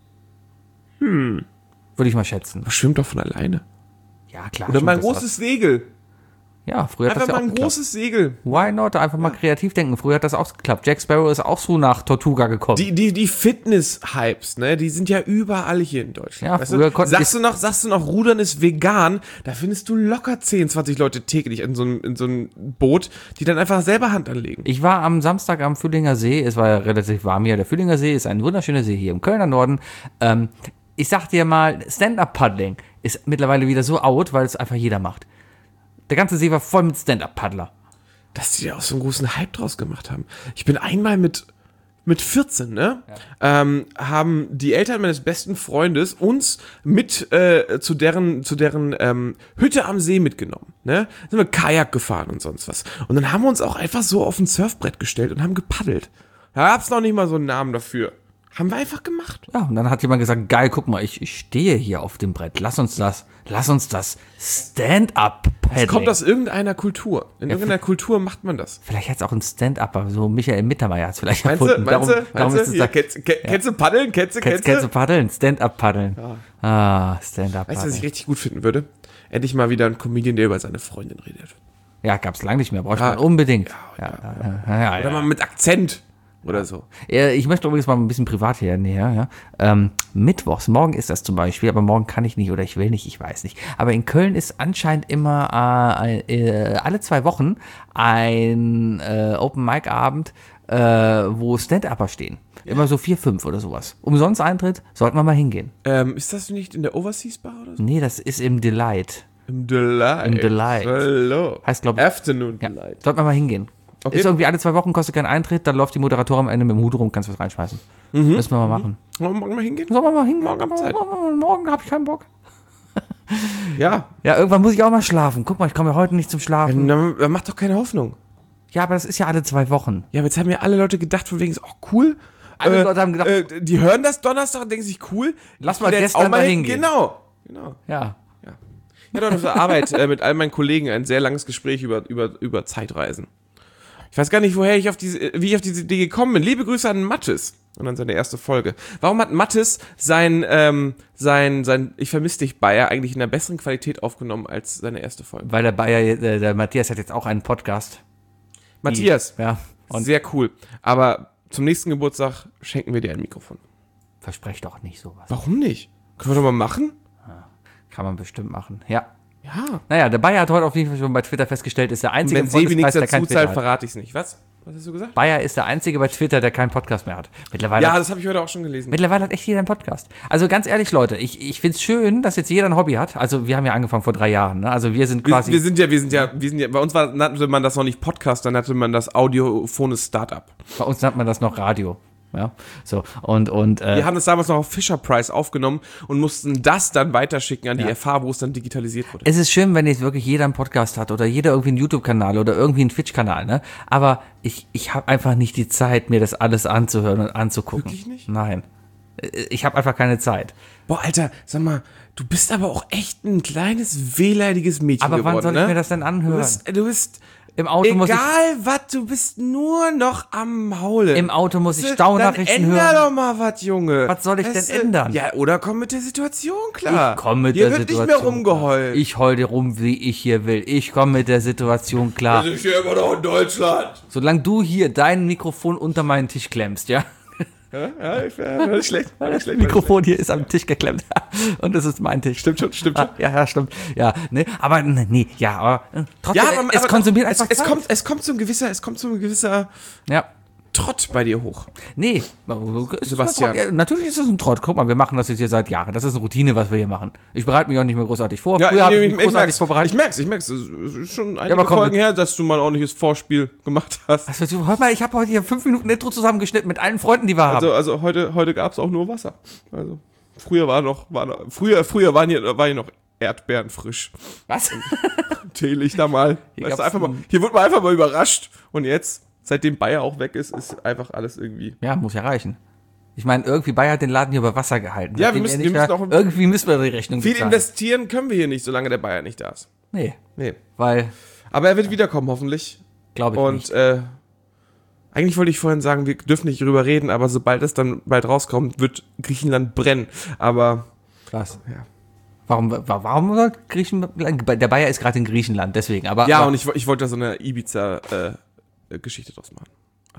Würde ich mal schätzen. Das schwimmt doch von alleine. Ja, klar. Oder mal ein großes Segel. Ja, früher hat das ja auch geklappt. Einfach mal ein großes Segel. Why not? Einfach mal kreativ denken. Früher hat das auch geklappt. Jack Sparrow ist auch so nach Tortuga gekommen. Die Fitness-Hypes, ne, die sind ja überall hier in Deutschland. Ja, früher sagst du noch, Rudern ist vegan, da findest du locker 10, 20 Leute täglich in so ein Boot, die dann einfach selber Hand anlegen. Ich war am Samstag am Fühlinger See. Es war ja relativ warm hier. Der Fühlinger See ist ein wunderschöner See hier im Kölner Norden. Ich sag dir mal, Stand-Up-Paddling ist mittlerweile wieder so out, weil es einfach jeder macht. Der ganze See war voll mit Stand-Up-Paddler. Dass die da auch so einen großen Hype draus gemacht haben. Ich bin einmal mit 14, ne? Ja. Haben die Eltern meines besten Freundes uns mit zu deren Hütte am See mitgenommen, ne? Sind wir Kajak gefahren und sonst was. Und dann haben wir uns auch einfach so auf ein Surfbrett gestellt und haben gepaddelt. Da gab's noch nicht mal so einen Namen dafür. Haben wir einfach gemacht. Ja, und dann hat jemand gesagt, geil, guck mal, ich stehe hier auf dem Brett. Lass uns das Stand-up-Paddling. Das kommt aus irgendeiner Kultur. In irgendeiner Kultur macht man das. Vielleicht hat es auch ein Stand-Upper, so Michael Mittermeier hat es vielleicht Meinst erfunden. du? Ist es Ja, kennst du paddeln? Kennst du paddeln? Stand-up-paddeln. Ja. Stand-up-paddeln. Weißt du, was ich richtig gut finden würde? Endlich mal wieder ein Comedian, der über seine Freundin redet. Ja, gab's lange nicht mehr. Bräuchte man unbedingt. Oder mal mit Akzent. Oder so. Ich möchte übrigens mal ein bisschen privat hier näher. Ja. Mittwochs, morgen ist das zum Beispiel, aber morgen kann ich nicht oder ich will nicht, ich weiß nicht. Aber in Köln ist anscheinend immer alle 2 Wochen ein Open-Mic-Abend, wo Stand-Upper stehen. Immer so 4, 5 oder sowas. Umsonst Eintritt, sollten wir mal hingehen. Ist das nicht in der Overseas Bar oder so? Nee, das ist im Delight. Im Delight. Hallo. Heißt, glaube ich. Afternoon Delight. Sollten wir mal hingehen. Okay. Ist irgendwie alle 2 Wochen, kostet keinen Eintritt, dann läuft die Moderatorin am Ende mit dem Hut rum, kannst du was reinschmeißen. Müssen wir mal machen. Wollen wir morgen mal hingehen? Sollen wir mal hingehen? Morgen Zeit. Morgen habe ich keinen Bock. Ja. Ja, irgendwann muss ich auch mal schlafen. Guck mal, ich komme ja heute nicht zum Schlafen. Ja, mach doch keine Hoffnung. Ja, aber das ist ja alle 2 Wochen. Ja, aber jetzt haben ja alle Leute gedacht, von wegen, cool. Alle Leute haben gedacht, die hören das Donnerstag und denken sich, cool. Lass mal gestern mal hingehen. Genau. Ja. Ich hatte auf der Arbeit mit all meinen Kollegen ein sehr langes Gespräch über Zeitreisen. Ich weiß gar nicht, wie ich auf diese Idee gekommen bin. Liebe Grüße an Mathis. Und dann seine erste Folge. Warum hat Mathis sein Ich vermisse dich Bayer eigentlich in einer besseren Qualität aufgenommen als seine erste Folge? Weil der Bayer, der Matthias hat jetzt auch einen Podcast. Matthias. Ja. Und sehr cool. Aber zum nächsten Geburtstag schenken wir dir ein Mikrofon. Versprech doch nicht sowas. Warum nicht? Können wir doch mal machen? Ja, kann man bestimmt machen. Ja. Ja. Naja, der Bayer hat heute auf jeden Fall schon bei Twitter festgestellt, ist der einzige im Freundeskreis, der keinen Twitter hat. Verrate ich es nicht. Was hast du gesagt? Bayer ist der einzige bei Twitter, der keinen Podcast mehr hat. Mittlerweile das habe ich heute auch schon gelesen. Mittlerweile hat echt jeder einen Podcast. Also ganz ehrlich, Leute, ich finde es schön, dass jetzt jeder ein Hobby hat. Also wir haben ja angefangen vor 3 Jahren. Ne? Also wir sind quasi... Wir sind ja, bei uns nannte man das noch nicht Podcast, dann nannte man das audiophones Startup. Bei uns nennt man das noch Radio. Ja, so, und wir haben das damals noch auf Fisher Price aufgenommen und mussten das dann weiterschicken an die FH, wo es dann digitalisiert wurde. Es ist schön, wenn jetzt wirklich jeder einen Podcast hat oder jeder irgendwie einen YouTube-Kanal oder irgendwie einen Twitch-Kanal, ne? Aber ich habe einfach nicht die Zeit, mir das alles anzuhören und anzugucken. Wirklich nicht? Nein. Ich habe einfach keine Zeit. Boah, Alter, sag mal, du bist aber auch echt ein kleines, wehleidiges Mädchen geworden, aber wann soll ich mir das denn anhören? Du bist im Auto du bist nur noch am Maulen. Im Auto muss ich Staunnachrichten hören. Änder doch mal was, Junge. Was soll ich denn ändern? Ja, oder komm mit der Situation klar. Ich komme mit der Situation. Hier wird nicht mehr rumgeheult. Ich heule rum, wie ich hier will. Ich komme mit der Situation klar. Wir sind hier immer noch in Deutschland. Solange du hier dein Mikrofon unter meinen Tisch klemmst, ja? Ja, war nicht schlecht. Das Mikrofon hier ist am Tisch geklemmt. Und das ist mein Tisch. Stimmt schon. Ja, stimmt. Ja, ne, aber trotzdem, es konsumiert einfach Zeit. Es kommt so ein gewisser Trott bei dir hoch. Nee, Sebastian. Ja, natürlich ist es ein Trott. Guck mal, wir machen das jetzt hier seit Jahren. Das ist eine Routine, was wir hier machen. Ich bereite mich auch nicht mehr großartig vor. Ja, Früher habe ich mich großartig vorbereitet. Ich merk's. Es ist schon einige Folgen her, dass du mal ein ordentliches Vorspiel gemacht hast. Ich habe heute hier 5 Minuten Intro zusammengeschnitten mit allen Freunden, die wir haben. Also heute gab's auch nur Wasser. Also früher waren hier noch Erdbeeren frisch. Was? Teelichter mal. Hier wurde man einfach mal überrascht. Und jetzt, seitdem Bayer auch weg ist einfach alles irgendwie. Ja, muss ja reichen. Ich meine, irgendwie Bayer hat den Laden hier über Wasser gehalten. Ja, irgendwie müssen wir die Rechnung viel bezahlen. Investieren können wir hier nicht, solange der Bayer nicht da ist. Nee. Aber er wird wiederkommen, hoffentlich. Glaube ich nicht. Und eigentlich wollte ich vorhin sagen, wir dürfen nicht drüber reden, aber sobald es dann bald rauskommt, wird Griechenland brennen. Aber krass. Ja. Warum soll Griechenland? Der Bayer ist gerade in Griechenland, deswegen. Und ich wollte da so eine Ibiza-Geschichte draus machen.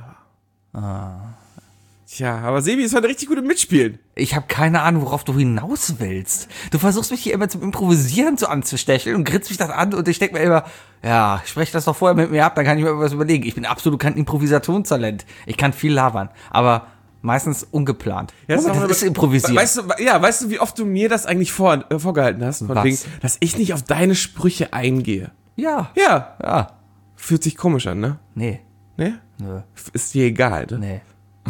Tja, aber Sebi ist halt richtig gut im Mitspielen. Ich habe keine Ahnung, worauf du hinaus willst. Du versuchst mich hier immer zum Improvisieren so anzustecheln und grinst mich das an und ich denke mir immer, ja, sprech das doch vorher mit mir ab, dann kann ich mir was überlegen. Ich bin absolut kein Improvisationstalent. Ich kann viel labern, aber meistens ungeplant. Ja, das ist improvisiert. Weißt du, wie oft du mir das eigentlich vorgehalten hast? Von wegen, dass ich nicht auf deine Sprüche eingehe. Ja. Fühlt sich komisch an, ne? Nee. Nee? Nö. Ist dir egal, ne? Nee.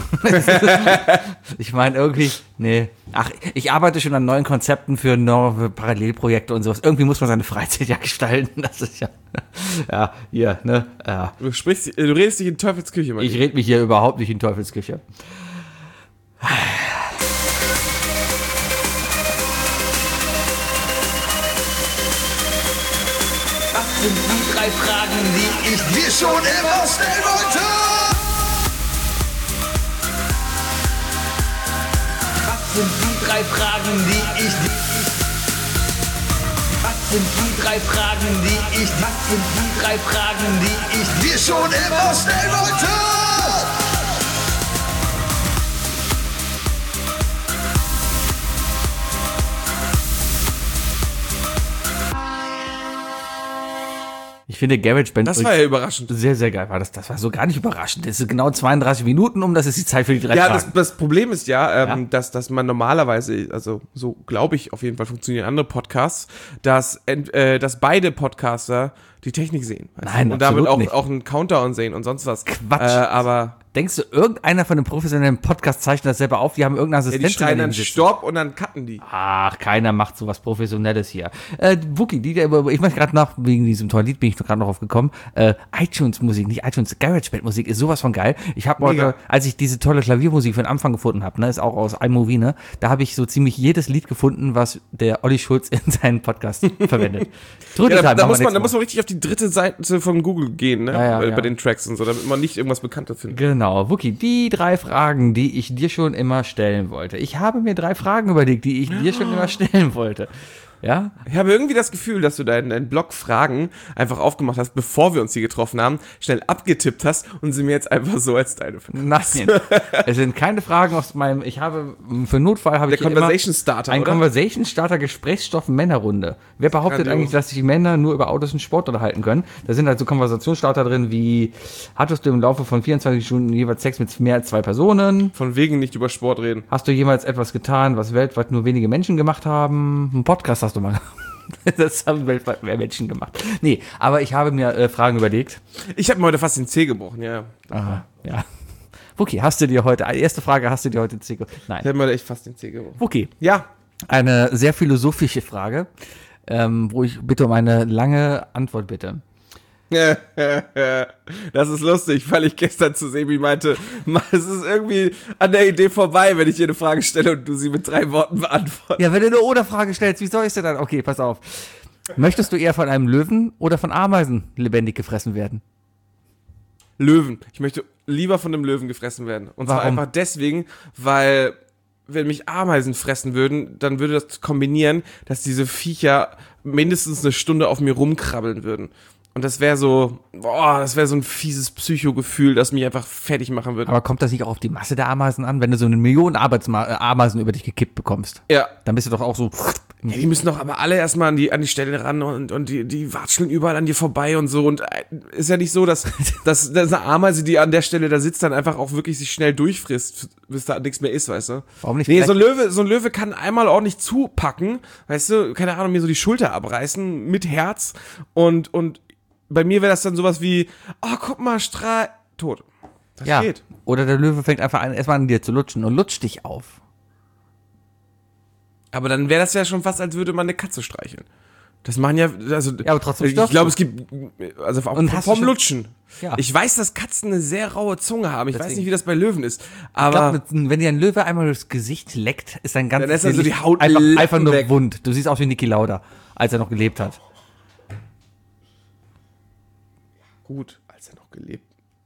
Ich meine irgendwie, nee. Ach, ich arbeite schon an neuen Konzepten für neue Parallelprojekte und sowas. Irgendwie muss man seine Freizeit ja gestalten. Das ist ja, hier, ne? Ja. Du redest dich in Teufelsküche, Mann. Ich rede mich hier überhaupt nicht in Teufelsküche. drei Fragen, die ich dir schon immer stellen wollte. Was sind die drei Fragen, die ich dir... Was sind die drei Fragen, die ich dir schon immer stellen wollte? Ich finde GarageBand... Das war ja überraschend. Sehr, sehr geil. Das war so gar nicht überraschend. Es ist genau 32 Minuten das ist die Zeit für die drei Fragen. Ja, das Problem ist dass man normalerweise, also so glaube ich auf jeden Fall funktionieren andere Podcasts, dass beide Podcaster die Technik sehen. Nein, und damit nicht. auch einen Countdown sehen und sonst was. Quatsch. Aber denkst du, irgendeiner von den professionellen Podcasts zeichnet das selber auf? Die haben irgendeinen Assistenten. die schreien dann Stopp und dann cutten die. Ach, keiner macht sowas Professionelles hier. Wookie, ich möchte gerade nach, wegen diesem tollen Lied bin ich gerade noch drauf gekommen, iTunes-Musik, nicht iTunes, GarageBand-Musik ist sowas von geil. Ich habe heute, als ich diese tolle Klaviermusik für den Anfang gefunden habe, ist auch aus iMovie, da habe ich so ziemlich jedes Lied gefunden, was der Olli Schulz in seinen Podcast verwendet. Da muss man richtig auf die dritte Seite von Google gehen, bei den Tracks und so, damit man nicht irgendwas Bekanntes findet. Genau, Wookie, die 3 Fragen, die ich dir schon immer stellen wollte. Ich habe mir 3 Fragen überlegt, die ich dir schon immer stellen wollte. Ja? Ich habe irgendwie das Gefühl, dass du deinen Blog Fragen einfach aufgemacht hast, bevor wir uns hier getroffen haben, schnell abgetippt hast und sie mir jetzt einfach so als deine verkauft. Nein, es sind keine Fragen aus meinem, für Notfall habe ich Conversation Starter, ein Conversation Starter Gesprächsstoff Männerrunde. Wer behauptet eigentlich, dass sich Männer nur über Autos und Sport unterhalten können? Da sind halt so Konversationsstarter drin wie, hattest du im Laufe von 24 Stunden jeweils Sex mit mehr als 2 Personen? Von wegen nicht über Sport reden. Hast du jemals etwas getan, was weltweit nur wenige Menschen gemacht haben? Ein Podcast hast du mal. Das haben weltweit mehr Menschen gemacht. Nee, aber ich habe mir Fragen überlegt. Ich habe mir heute fast den Zeh gebrochen, ja. Aha, ja. Wookie, hast du dir heute den Zeh gebrochen? Nein. Ich habe mir echt fast den Zeh gebrochen. Wookie. Ja. Eine sehr philosophische Frage, wo ich bitte um eine lange Antwort bitte. Das ist lustig, weil ich gestern zu Sebi meinte, es ist irgendwie an der Idee vorbei, wenn ich dir eine Frage stelle und du sie mit 3 Worten beantwortest. Ja, wenn du eine Oder-Frage stellst, wie soll ich sie dann? Okay, pass auf. Möchtest du eher von einem Löwen oder von Ameisen lebendig gefressen werden? Löwen. Ich möchte lieber von einem Löwen gefressen werden. Und zwar einfach deswegen, weil wenn mich Ameisen fressen würden, dann würde das kombinieren, dass diese Viecher mindestens eine Stunde auf mir rumkrabbeln würden. Und das wäre so ein fieses Psychogefühl, das mich einfach fertig machen würde. Aber kommt das nicht auch auf die Masse der Ameisen an? Wenn du so 1 Million Ameisen über dich gekippt bekommst, ja, dann bist du doch auch so... Ja, die müssen doch aber alle erstmal an die Stelle ran und die watscheln überall an dir vorbei und so. Und ist ja nicht so, dass eine Ameise, die an der Stelle da sitzt, dann einfach auch wirklich sich schnell durchfrisst, bis da nichts mehr ist, weißt du? Warum nicht? Nee, so ein Löwe kann einmal ordentlich zupacken, weißt du, keine Ahnung, mir so die Schulter abreißen mit Herz und bei mir wäre das dann sowas wie, oh, guck mal, tot. Das geht. Oder der Löwe fängt einfach an, erstmal an dir zu lutschen und lutscht dich auf. Aber dann wäre das ja schon fast, als würde man eine Katze streicheln. Das machen ja, also, ja, aber trotzdem ich glaube, es gibt, also vom Lutschen. Ja. Ich weiß, dass Katzen eine sehr raue Zunge haben. Ich weiß nicht, wie das bei Löwen ist. Aber ich glaub, wenn dir ein Löwe einmal das Gesicht leckt, ist dein ganzes Gesicht also die Haut einfach nur weg. wund. Du siehst aus wie Niki Lauda, als er noch gelebt hat. Gut, als er noch gelebt.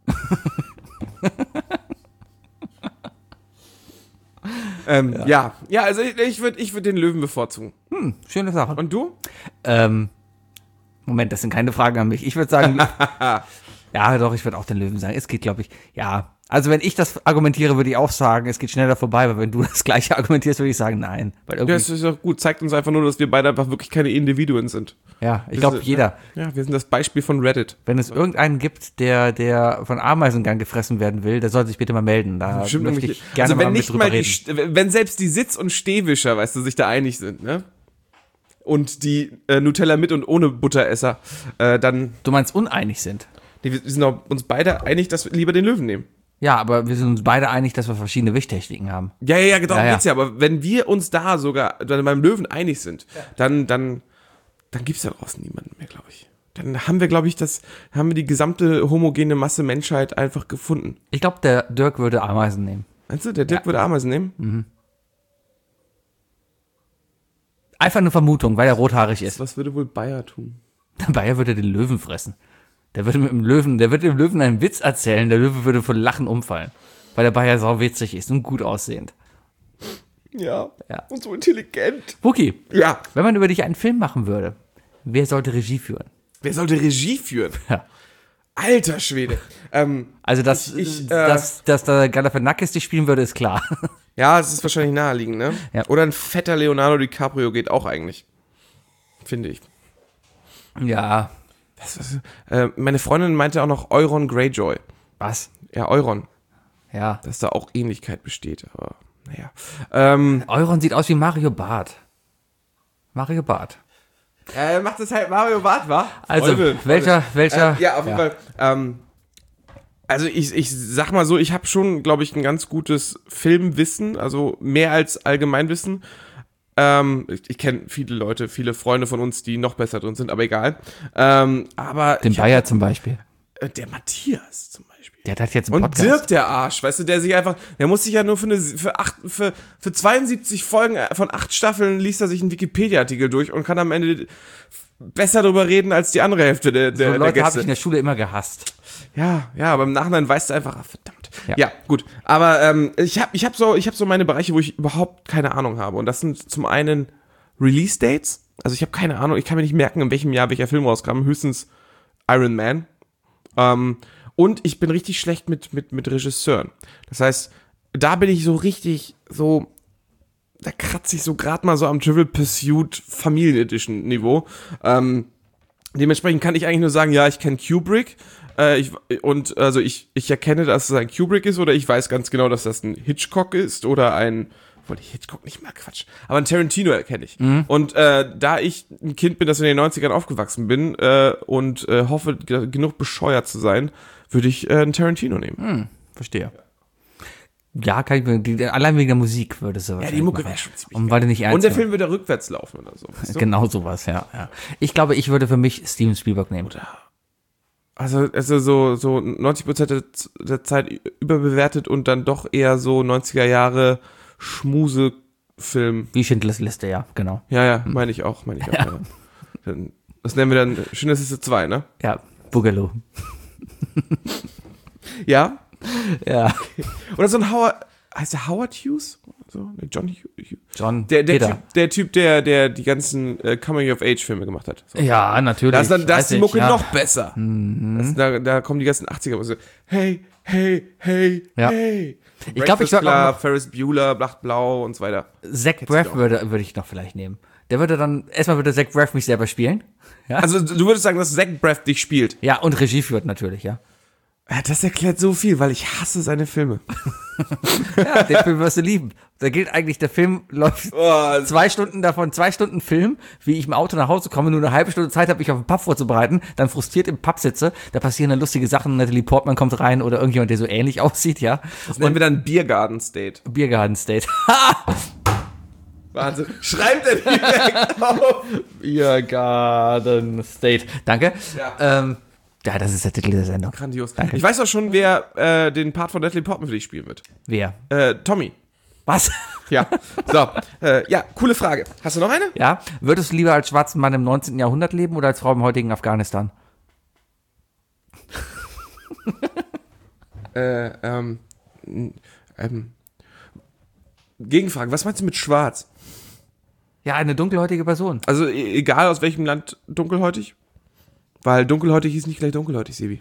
Ja, also ich würd den Löwen bevorzugen. Schöne Sache. Und du? Moment, das sind keine Fragen an mich. Ich würde sagen, ja, doch, ich würde auch den Löwen sagen. Es geht, glaube ich, ja. Also wenn ich das argumentiere, würde ich auch sagen, es geht schneller vorbei, aber wenn du das Gleiche argumentierst, würde ich sagen, nein. Weil ja, das ist doch gut. Zeigt uns einfach nur, dass wir beide einfach wirklich keine Individuen sind. Ja, ich glaube, jeder. Ja, wir sind das Beispiel von Reddit. Wenn es irgendeinen gibt, der von Ameisen gern gefressen werden will, der soll sich bitte mal melden. Da möchte ich gerne also wenn mal nicht mit mal drüber reden. wenn selbst die Sitz- und Stehwischer, weißt du, sich da einig sind, ne? Und die Nutella mit und ohne Butteresser, dann... Du meinst uneinig sind? Nee, wir sind uns beide einig, dass wir lieber den Löwen nehmen. Ja, aber wir sind uns beide einig, dass wir verschiedene Wichttechniken haben. Ja, genau, geht's ja. Aber wenn wir uns da sogar beim Löwen einig sind, dann gibt's da draußen niemanden mehr, glaube ich. Dann haben wir, glaube ich, haben wir die gesamte homogene Masse Menschheit einfach gefunden. Ich glaube, der Dirk würde Ameisen nehmen. Meinst du, der Dirk würde Ameisen nehmen? Mhm. Einfach eine Vermutung, weil er rothaarig ist. Was würde wohl Bayer tun? Der Bayer würde den Löwen fressen. Der würde dem Löwen einen Witz erzählen, der Löwe würde von Lachen umfallen. Weil der Bayer sau witzig ist und gut aussehend. Ja. Und so intelligent. Wookie. Ja. Wenn man über dich einen Film machen würde, wer sollte Regie führen? Wer sollte Regie führen? Ja. Alter Schwede. Also, dass der Galifianakis dich spielen würde, ist klar. Ja, es ist wahrscheinlich naheliegend, ne? Ja. Oder ein fetter Leonardo DiCaprio geht auch eigentlich. Finde ich. Ja. Meine Freundin meinte auch noch Euron Greyjoy. Was? Ja, Euron. Ja. Dass da auch Ähnlichkeit besteht, aber naja. Euron sieht aus wie Mario Barth. Mario Barth. Macht das halt Mario Barth, wa? Also, welcher? Ja, auf jeden Fall. Also ich sag mal so, ich habe schon, glaube ich, ein ganz gutes Filmwissen, also mehr als Allgemeinwissen. Ich kenne viele Freunde von uns, die noch besser drin sind, aber egal. Aber den Bayer zum Beispiel. Der Matthias zum Beispiel. Der hat jetzt einen Podcast. Und Dirk, der Arsch, weißt du, der muss sich ja nur für 72 Folgen von 8 Staffeln liest er sich einen Wikipedia-Artikel durch und kann am Ende besser darüber reden als die andere Hälfte der Leute habe Gäste. ich in der Schule immer gehasst. Ja, aber im Nachhinein weißt du einfach, verdammt. Ja, gut. Aber ich hab so meine Bereiche, wo ich überhaupt keine Ahnung habe. Und das sind zum einen Release-Dates. Also ich habe keine Ahnung, ich kann mir nicht merken, in welchem Jahr welcher Film rauskam. Höchstens Iron Man. Und ich bin richtig schlecht mit Regisseuren. Das heißt, da bin ich so richtig so, da kratze ich so gerade mal so am Trivial Pursuit Familien-Edition Niveau. Dementsprechend kann ich eigentlich nur sagen, ja, ich kenne Kubrick. Ich erkenne, dass es ein Kubrick ist, oder ich weiß ganz genau, dass das ein Hitchcock ist oder ein, obwohl ich Hitchcock nicht mal Quatsch, aber ein Tarantino erkenne ich. Mhm. Und da ich ein Kind bin, das in den 90ern aufgewachsen bin und hoffe, genug bescheuert zu sein, würde ich einen Tarantino nehmen. Verstehe. Ja, allein wegen der Musik würde es so. Ja, die Mucke wäre schon ziemlich und weil du nicht ernst und der Film würde rückwärts laufen oder so. Weißt du? Genau sowas, ja. Ich glaube, ich würde für mich Steven Spielberg nehmen. Also so 90% der Zeit überbewertet und dann doch eher so 90er Jahre Schmusefilm. Wie Schindlers Liste, ja, genau. Ja, meine ich auch. Ja. Das nennen wir dann Schindlers Liste 2, ne? Ja, Boogaloo. Ja? Ja. Oder so ein heißt der Howard Hughes? So, John Hughes. John der Typ, der die ganzen Coming-of-Age-Filme gemacht hat. So. Ja, natürlich. Da ist die Mucke noch besser. Mhm. Da kommen die ganzen 80er. So, hey. Ja. Hey. Ich glaube, ich sag auch Ferris Bueller, Blatt Blau und so weiter. Zach Braff würde ich noch vielleicht nehmen. Der würde dann, erstmal würde Zach Braff mich selber spielen. Ja? Also du würdest sagen, dass Zach Braff dich spielt? Ja, und Regie führt natürlich, ja. Ja, das erklärt so viel, weil ich hasse seine Filme. Ja, den Film wirst du lieben. Da gilt eigentlich, der Film läuft 2 Stunden davon, 2 Stunden Film, wie ich im Auto nach Hause komme, nur eine halbe Stunde Zeit habe, mich auf den Pub vorzubereiten, dann frustriert im Pub sitze, da passieren dann lustige Sachen, Natalie Portman kommt rein oder irgendjemand, der so ähnlich aussieht, ja. Das nennen wir dann Biergarten State. Biergarten State. Wahnsinn. Schreibt er direkt auf. Biergarten State. Danke. Ja. Ja, das ist der Titel der Sendung. Grandios. Danke. Ich weiß auch schon, wer den Part von Natalie Portman für dich spielen wird. Wer? Tommy. Was? Ja. So. Ja, coole Frage. Hast du noch eine? Ja. Würdest du lieber als schwarzer Mann im 19. Jahrhundert leben oder als Frau im heutigen Afghanistan? Gegenfrage. Was meinst du mit schwarz? Ja, eine dunkelhäutige Person. Also egal aus welchem Land dunkelhäutig? Weil dunkelhäutig ist nicht gleich dunkelhäutig, Sebi.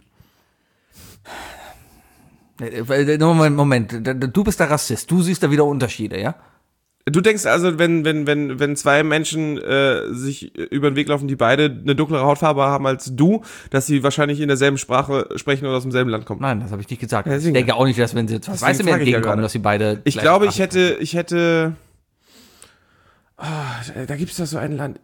Moment, du bist der Rassist, du siehst da wieder Unterschiede, ja? Du denkst also, wenn 2 Menschen sich über den Weg laufen, die beide eine dunklere Hautfarbe haben als du, dass sie wahrscheinlich in derselben Sprache sprechen oder aus demselben Land kommen? Nein, das habe ich nicht gesagt. Ja, ich denke auch nicht, dass wenn sie zwei Weiße mir entgegenkommen, dass sie beide... Ich glaube, ich hätte da gibt es doch so ein Land.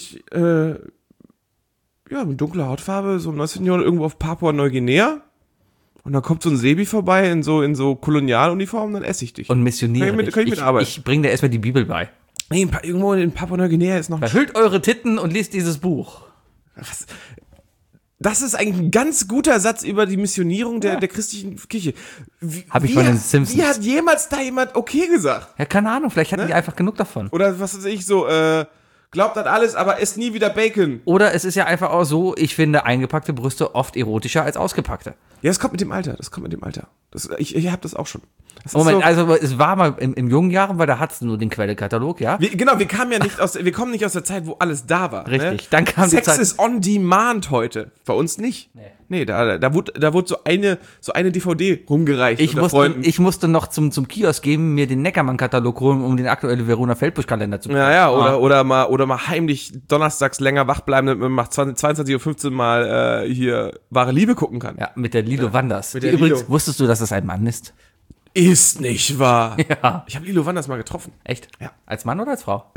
Mit dunkler Hautfarbe, so im 19. Jahrhundert irgendwo auf Papua-Neuguinea. Und dann kommt so ein Sebi vorbei in so Kolonialuniformen, dann esse ich dich. Und missioniere dich. Kann ich mitarbeiten? Ich bringe dir erstmal die Bibel bei. Nee, irgendwo in Papua-Neuguinea ist noch... Verhüllt eure Titten und liest dieses Buch. Was? Das ist eigentlich ein ganz guter Satz über die Missionierung der christlichen Kirche. Habe ich von den Simpsons. Wie hat jemals da jemand okay gesagt? Ja, keine Ahnung, vielleicht hatten die einfach genug davon. Oder was weiß ich, so, glaubt an alles, aber esst nie wieder Bacon. Oder es ist ja einfach auch so, ich finde eingepackte Brüste oft erotischer als ausgepackte. Ja, das kommt mit dem Alter. Ich habe das auch schon. Das Moment, ist so, also es war mal in jungen Jahren, weil da hattest du nur den Quellekatalog, ja? wir kommen nicht aus der Zeit, wo alles da war. Richtig, ne? dann kam die Sex Zeit. ist on demand heute. Bei uns nicht. Nee, da wurde so eine DVD rumgereicht. Ich musste noch zum Kiosk gehen, mir den Neckermann-Katalog holen, um den aktuellen Verona-Feldbusch-Kalender zu bekommen. Ja, oder mal heimlich donnerstags länger wach bleiben, damit man nach 22:15 Uhr mal hier Wahre Liebe gucken kann. Ja, mit der Lilo Wanders. Mit der Übrigens, Lilo. wusstest du, dass es ein Mann ist? Ist nicht wahr. Ja. Ich habe Lilo Wanders mal getroffen. Echt? Ja. Als Mann oder als Frau?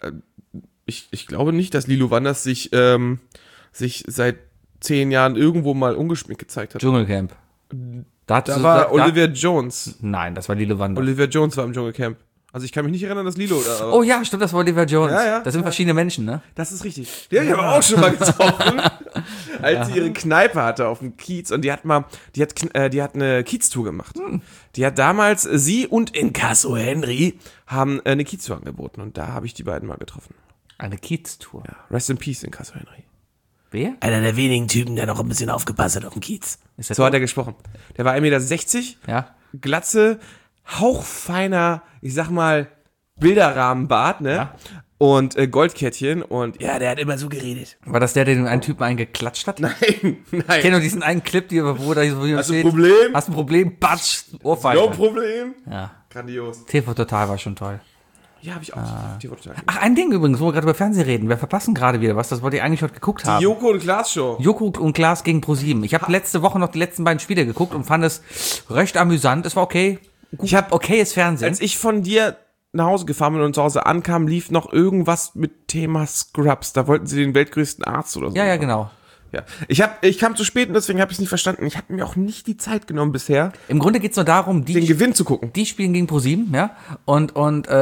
Ich glaube nicht, dass Lilo Wanders sich seit 10 Jahren irgendwo mal ungeschminkt gezeigt hat. Dschungelcamp. Da war Olivia Jones. Nein, das war Lilo Wanders. Olivia Jones war im Dschungelcamp. Also ich kann mich nicht erinnern, dass Lilo da war. Oh ja, stimmt, das war Olivia Jones. Ja, das sind verschiedene Menschen, ne? Das ist richtig. Die habe ich aber auch schon mal getroffen, als sie ihre Kneipe hatte auf dem Kiez. Und die hat eine Kieztour gemacht. Die hat damals, sie und Inkasso Henry haben eine Kieztour angeboten. Und da habe ich die beiden mal getroffen. Eine Kieztour? Ja, rest in peace, Inkasso Henry. Wer? Einer der wenigen Typen, der noch ein bisschen aufgepasst hat auf dem Kiez. So hat er gesprochen. Der war 1,60 Meter, ja. Glatze, hauchfeiner, ich sag mal, Bilderrahmenbart, ne? Ja. Und Goldkettchen und ja, der hat immer so geredet. War das der den einen Typen eingeklatscht hat? Nein. Ich kenne nur diesen einen Clip, wo da Hast du ein Problem? Hast du ein Problem? Batsch, Ohrfeige. No Problem. Ja. Grandios. TV Total war schon toll. Ja, habe ich auch. TV Total. Ach, ein Ding übrigens, wo wir gerade über Fernsehen reden. Wir verpassen gerade wieder was, das wollte ich eigentlich heute geguckt haben. Die Joko und Klaas Show. Joko und Klaas gegen ProSieben. Ich habe letzte Woche noch die letzten beiden Spiele geguckt und fand es recht amüsant. Es war okay. Ich habe okayes Fernsehen. Als ich von dir nach Hause gefahren bin und zu Hause ankam, lief noch irgendwas mit Thema Scrubs. Da wollten sie den weltgrößten Arzt oder so. Ja, genau. Ja. Ich kam zu spät und deswegen habe ich es nicht verstanden. Ich habe mir auch nicht die Zeit genommen bisher. Im Grunde geht es nur darum, den Gewinn zu gucken. Die spielen gegen ProSieben, ja. Und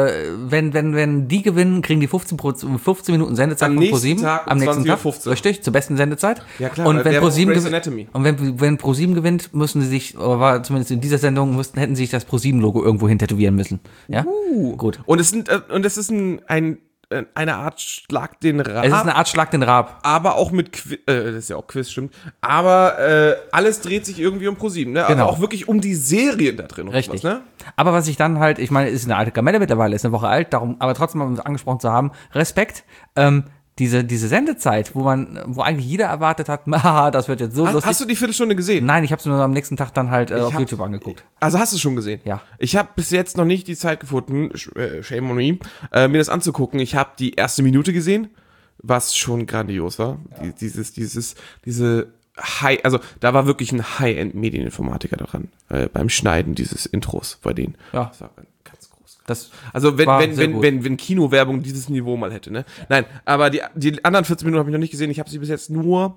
wenn die gewinnen, kriegen die 15 Minuten Sendezeit von ProSieben. Am nächsten Tag. 20:15. Richtig, zur besten Sendezeit. Ja klar. Und wenn ProSieben gewinnt, ProSieben gewinnt, müssen sie sich, oder war zumindest in dieser Sendung, hätten sie sich das ProSieben-Logo irgendwo hin tätowieren müssen. Ja. Gut. Und es ist eine Art Schlag den Rab. Es ist eine Art Schlag den Rab. Aber auch mit das ist ja auch Quiz, stimmt. Aber alles dreht sich irgendwie um ProSieben, ne? Genau. Also auch wirklich um die Serien da drin. Richtig. Was, ne? Aber was ich dann halt, ich meine, ist eine alte Kamelle mittlerweile, ist eine Woche alt, darum, aber trotzdem mal uns angesprochen zu haben, Respekt, diese Sendezeit, wo eigentlich jeder erwartet hat, das wird jetzt so lustig. Hast du die Viertelstunde gesehen? Nein, ich habe es nur am nächsten Tag dann halt auf YouTube angeguckt. Also hast du es schon gesehen? Ja. Ich habe bis jetzt noch nicht die Zeit gefunden, shame on me, mir das anzugucken. Ich habe die erste Minute gesehen, was schon grandios war. Ja. Diese also da war wirklich ein High-End-Medieninformatiker daran, beim Schneiden dieses Intros bei denen. Ja. Das war ganz groß. Also wenn Kinowerbung dieses Niveau mal hätte, ne? Nein, aber die anderen 14 Minuten habe ich noch nicht gesehen. Ich habe sie bis jetzt nur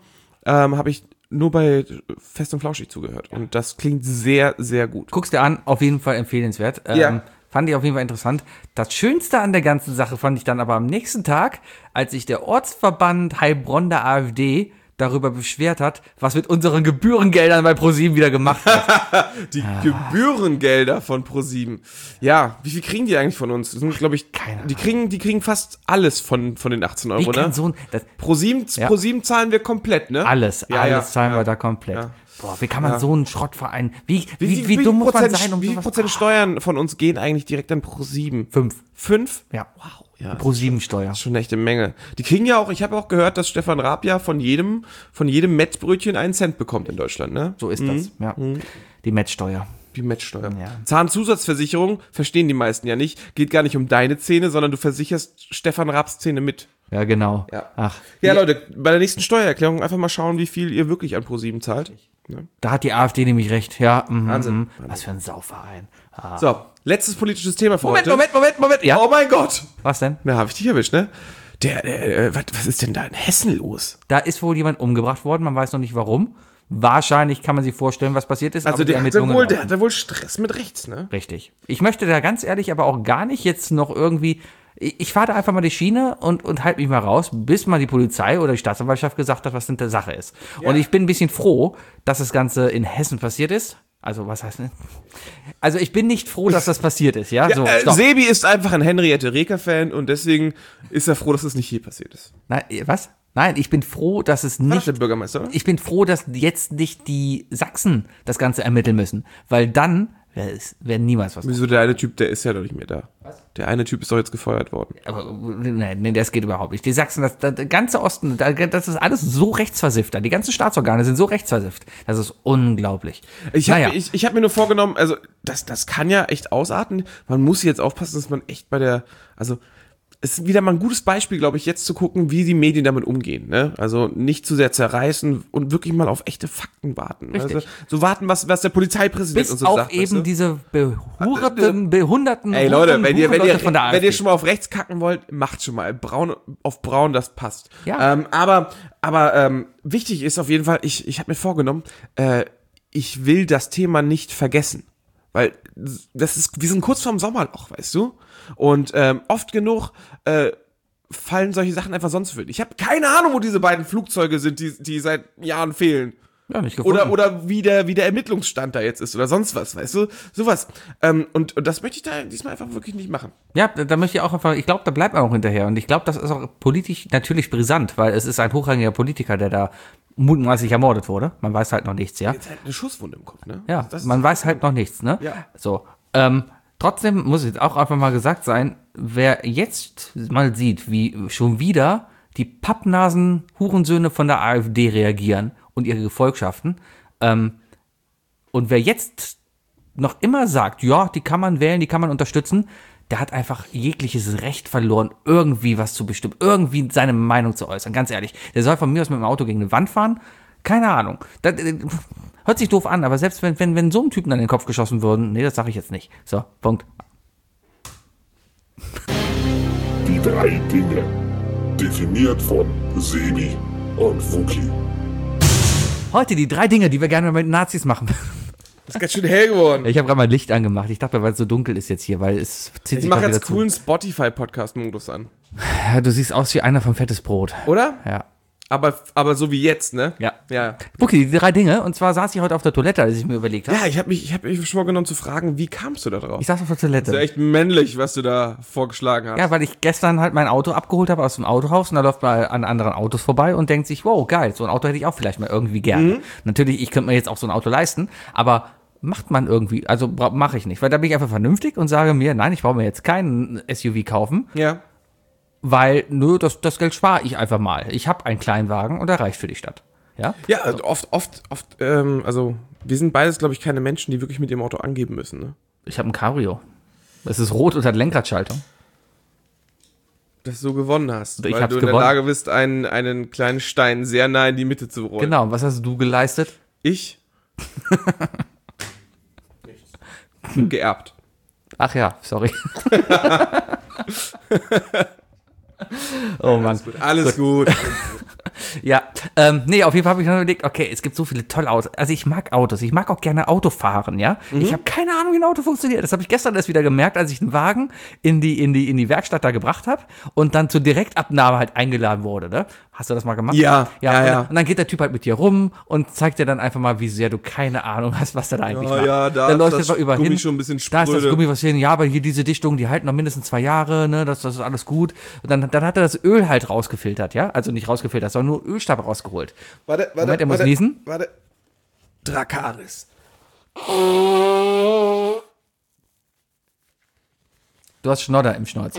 bei Fest und Flauschig zugehört. Und das klingt sehr, sehr gut. Guck's dir an, auf jeden Fall empfehlenswert. Ja. Fand ich auf jeden Fall interessant. Das Schönste an der ganzen Sache fand ich dann aber am nächsten Tag, als sich der Ortsverband Heilbronn der AfD darüber beschwert hat, was mit unseren Gebührengeldern bei ProSieben wieder gemacht wird. Die Gebührengelder von ProSieben. Ja, wie viel kriegen die eigentlich von uns? Das sind, glaube ich, die kriegen fast alles von den 18 Euro, ne? ProSieben zahlen wir komplett, ne? Alles zahlen wir da komplett. Ja. Boah, wie kann man so einen Schrottverein, wie dumm muss man sein, um wie viel Prozent Steuern von uns gehen eigentlich direkt an ProSieben? 5? Ja. Wow. Ja, ProSieben-Steuer. Das ist schon echt eine Menge. Die kriegen ja auch, ich habe auch gehört, dass Stefan Raab ja von jedem Mettbrötchen 1 Cent bekommt in Deutschland, ne? So ist das, ja. Die Mettsteuer. Die Mettsteuer. Ja. Zahnzusatzversicherung verstehen die meisten ja nicht. Geht gar nicht um deine Zähne, sondern du versicherst Stefan Raabs Zähne mit. Ja, genau. Ja. Ach. Ja, Leute, bei der nächsten Steuererklärung einfach mal schauen, wie viel ihr wirklich an ProSieben zahlt. Ja. Da hat die AfD nämlich recht. Ja, Wahnsinn. Was für ein Sauverein. So, letztes politisches Thema für heute. Moment. Ja. Oh mein Gott. Was denn? Na, hab ich dich erwischt, ne? Was ist denn da in Hessen los? Da ist wohl jemand umgebracht worden, man weiß noch nicht warum. Wahrscheinlich kann man sich vorstellen, was passiert ist. Also der hatte wohl Stress mit rechts, ne? Richtig. Ich möchte da ganz ehrlich aber auch gar nicht jetzt noch irgendwie... Ich fahre da einfach mal die Schiene und halte mich mal raus, bis mal die Polizei oder die Staatsanwaltschaft gesagt hat, was denn der Sache ist. Ja. Und ich bin ein bisschen froh, dass das Ganze in Hessen passiert ist. Also, was heißt denn? Also, ich bin nicht froh, dass das passiert ist, ja? So, stopp. Sebi ist einfach ein Henriette Reker-Fan und deswegen ist er froh, dass es nicht hier passiert ist. Nein, was? Nein, ich bin froh, dass es nicht. Der Bürgermeister, oder? Ich bin froh, dass jetzt nicht die Sachsen das Ganze ermitteln müssen, weil dann wäre niemals was. Wieso der eine Typ, der ist ja doch nicht mehr da. Was? Der eine Typ ist doch jetzt gefeuert worden. Aber nein, das geht überhaupt nicht. Die Sachsen, das ganze Osten, das ist alles so rechtsversifft. Die ganzen Staatsorgane sind so rechtsversifft. Das ist unglaublich. Ich hab mir nur vorgenommen, also das kann ja echt ausarten. Man muss jetzt aufpassen, dass man echt es ist wieder mal ein gutes Beispiel, glaube ich, jetzt zu gucken, wie die Medien damit umgehen. Ne? Also nicht zu sehr zerreißen und wirklich mal auf echte Fakten warten. Richtig. Also, so warten, was der Polizeipräsident bis und so auf sagt. eben weißt du? diese behunderten Ey Leute, wenn von ihr schon mal auf rechts kacken wollt, macht schon mal. Braun auf braun, das passt. Ja. Aber wichtig ist auf jeden Fall, ich habe mir vorgenommen, ich will das Thema nicht vergessen. Weil wir sind kurz vorm Sommerloch, weißt du? Und oft genug fallen solche Sachen einfach sonst für. Ich habe keine Ahnung, wo diese beiden Flugzeuge sind, die seit Jahren fehlen. Ja, nicht gefunden. Oder wie der Ermittlungsstand da jetzt ist oder sonst was, weißt du? Sowas. Und das möchte ich da diesmal einfach wirklich nicht machen. Ja, da möchte ich auch einfach, ich glaube, da bleibt man auch hinterher. Und ich glaube, das ist auch politisch natürlich brisant, weil es ist ein hochrangiger Politiker, der da mutmaßlich ermordet wurde. Man weiß halt noch nichts, ja. Jetzt halt eine Schusswunde im Kopf, ne? Ja, man weiß halt noch nichts, ne? Ja. So, trotzdem muss jetzt auch einfach mal gesagt sein, wer jetzt mal sieht, wie schon wieder die Pappnasen-Hurensöhne von der AfD reagieren und ihre Gefolgschaften, und wer jetzt noch immer sagt, ja, die kann man wählen, die kann man unterstützen, der hat einfach jegliches Recht verloren, irgendwie was zu bestimmen, irgendwie seine Meinung zu äußern, ganz ehrlich. Der soll von mir aus mit dem Auto gegen eine Wand fahren, keine Ahnung. Das hört sich doof an, aber selbst wenn so einem Typen an den Kopf geschossen würden, nee, das sage ich jetzt nicht. So, Punkt. Die 3 Dinge. Definiert von Sebi und Wookie. Heute die 3 Dinge, die wir gerne mit Nazis machen. Das ist ganz schön hell geworden. Ich habe gerade mal Licht angemacht. Ich dachte, weil es so dunkel ist jetzt hier, weil es zieht sich Ich mache gerade jetzt coolen Spotify-Podcast-Modus an. Ja, du siehst aus wie einer vom Fettes Brot. Oder? Ja. Aber so wie jetzt, ne? Ja. Okay, die 3 Dinge. Und zwar saß ich heute auf der Toilette, als ich mir überlegt habe. Ja, ich hab mich schon mal genommen zu fragen, wie kamst du da drauf? Ich saß auf der Toilette. Das ist ja echt männlich, was du da vorgeschlagen hast. Ja, weil ich gestern halt mein Auto abgeholt habe aus dem Autohaus und da läuft man an anderen Autos vorbei und denkt sich, wow, geil, so ein Auto hätte ich auch vielleicht mal irgendwie gerne. Natürlich, ich könnte mir jetzt auch so ein Auto leisten, aber macht man irgendwie, also mache ich nicht, weil da bin ich einfach vernünftig und sage mir, nein, ich brauche mir jetzt keinen SUV kaufen. Ja. Weil, das Geld spare ich einfach mal. Ich habe einen Kleinwagen und der reicht für die Stadt. Ja? Ja, also oft, also wir sind beides, glaube ich, keine Menschen, die wirklich mit ihrem Auto angeben müssen, ne? Ich habe ein Cabrio. Es ist rot und hat Lenkradschaltung. Dass du gewonnen hast, Ich weil hab's du in der gewonnen. Lage bist, einen kleinen Stein sehr nah in die Mitte zu rollen. Genau, was hast du geleistet? Ich? Geerbt. Ach ja, sorry. Oh Mann. Alles gut. Ja, nee, auf jeden Fall habe ich mir überlegt, okay, es gibt so viele tolle Autos. Also ich mag Autos, ich mag auch gerne Auto fahren, ja. Ich habe keine Ahnung, wie ein Auto funktioniert. Das habe ich gestern erst wieder gemerkt, als ich einen Wagen in die Werkstatt da gebracht habe und dann zur Direktabnahme halt eingeladen wurde, ne? Hast du das mal gemacht? Ja. Und dann geht der Typ halt mit dir rum und zeigt dir dann einfach mal, wie sehr du keine Ahnung hast, was der da eigentlich macht. Ja, da läuft ist das über Gummi hin. schon ein bisschen Da ist das spröde. Gummi was hin, ja, aber hier diese Dichtung, die halten noch mindestens 2 Jahre, ne, das ist alles gut. Und dann hat er das Öl halt rausgefiltert, ja, also nicht rausgefiltert, sondern nur Ölstab rausgeholt. Warte, Moment, er muss niesen. Warte. Dracarys. Du hast Schnodder im Schnäuzer.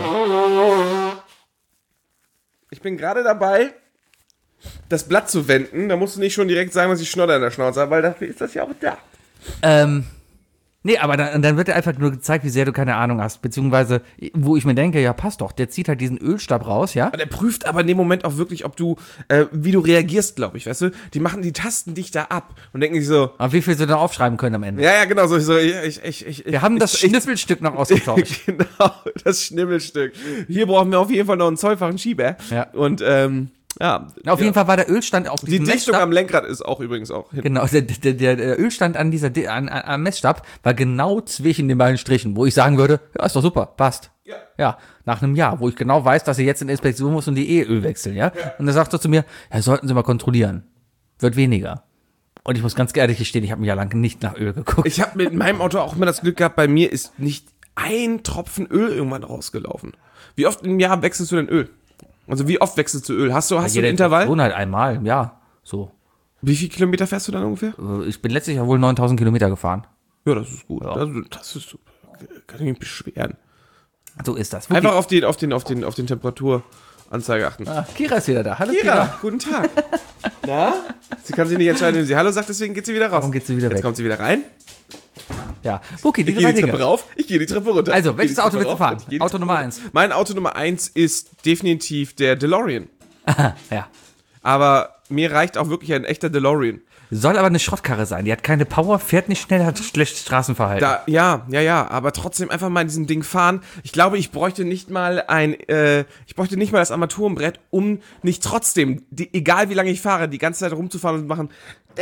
Ich bin gerade dabei, das Blatt zu wenden. Da musst du nicht schon direkt sagen, dass ich Schnodder in der Schnauze habe, weil dafür ist das ja auch da. Nee, aber dann wird dir einfach nur gezeigt, wie sehr du keine Ahnung hast. Beziehungsweise, wo ich mir denke, ja, passt doch, der zieht halt diesen Ölstab raus, ja? Der prüft aber in dem Moment auch wirklich, ob du, wie du reagierst, glaube ich, weißt du? Die tasten dich da ab und denken sich so. Aber wie viel sie dann aufschreiben können am Ende. Ja, genau, so Wir haben das Schniffelstück noch ausgetauscht. Genau, das Schniffelstück. Hier brauchen wir auf jeden Fall noch einen zollfachen Schieber. Ja. Und, ja. Auf jeden Fall war der Ölstand auf diesem Die Dichtung Messstab. am Lenkrad ist auch übrigens auch hinten. Genau, der Ölstand an am Messstab war genau zwischen den beiden Strichen, wo ich sagen würde, ja, ist doch super, passt. Ja, nach einem Jahr, wo ich genau weiß, dass er jetzt in die Inspektion muss und die Öl wechseln, ja? Und er sagt so zu mir, ja, sollten Sie mal kontrollieren. Wird weniger. Und ich muss ganz ehrlich gestehen, ich habe ein Jahr lang nicht nach Öl geguckt. Ich habe mit meinem Auto auch immer das Glück gehabt, bei mir ist nicht ein Tropfen Öl irgendwann rausgelaufen. Wie oft im Jahr wechselst du denn Öl? Also wie oft wechselst du Öl? Hast du ein Intervall? Halt einmal, ja, so. Wie viele Kilometer fährst du dann ungefähr? Ich bin letztlich ja wohl 9.000 Kilometer gefahren. Ja, das ist gut. Ja. Das ist super. Kann ich mich beschweren. So ist das. Einfach auf den Temperaturanzeige achten. Kira ist wieder da. Hallo Kira, guten Tag. Na? Sie kann sich nicht entscheiden, wenn sie Hallo sagt, deswegen geht sie wieder raus. Warum geht sie wieder weg? Jetzt kommt sie wieder rein. Ja. Wookie, ich gehe die Treppe rauf, ich gehe die Treppe runter. Also, welches Auto willst du fahren? Auto Nummer 1. Mein Auto Nummer 1 ist definitiv der DeLorean. Ja. Aber mir reicht auch wirklich ein echter DeLorean. Soll aber eine Schrottkarre sein. Die hat keine Power, fährt nicht schnell, hat schlechtes Straßenverhalten. Ja, aber trotzdem einfach mal in diesem Ding fahren. Ich glaube, ich bräuchte nicht mal das Armaturenbrett, um nicht trotzdem, egal wie lange ich fahre, die ganze Zeit rumzufahren und machen.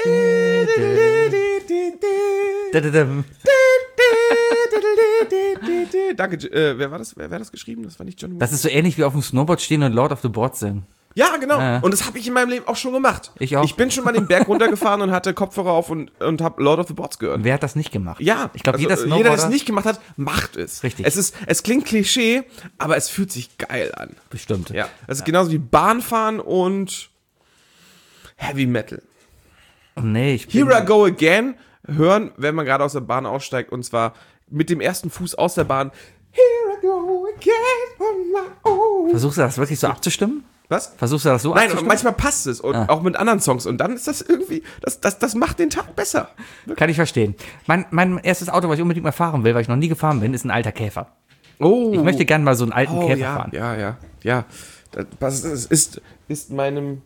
Danke, wer war das? Wer hat das geschrieben? Das war nicht Johnny Moore. Das ist so ähnlich wie auf dem Snowboard stehen und Lord of the Boards singen. Ja, genau. Und das habe ich in meinem Leben auch schon gemacht. Ich auch. Ich bin schon mal den Berg runtergefahren und hatte Kopfhörer auf und habe Lord of the Boards gehört. Wer hat das nicht gemacht? Ja. Ich glaube, jeder, der es nicht gemacht hat, macht es. Richtig. Es klingt Klischee, aber es fühlt sich geil an. Bestimmt. Ja. Es ist genauso wie Bahnfahren und Heavy Metal. Oh, nee, Here I Go Again hören, wenn man gerade aus der Bahn aussteigt, und zwar mit dem ersten Fuß aus der Bahn. Here I go again on my own. Versuchst du das wirklich so abzustimmen? Was? Versuchst du das so abzustimmen? Nein, manchmal passt es. Und auch mit anderen Songs. Und dann ist das irgendwie, das macht den Tag besser. Wirklich. Kann ich verstehen. Mein erstes Auto, was ich unbedingt mal fahren will, weil ich noch nie gefahren bin, ist ein alter Käfer. Oh. Ich möchte gerne mal so einen alten Käfer fahren. Ja. Das ist meinem...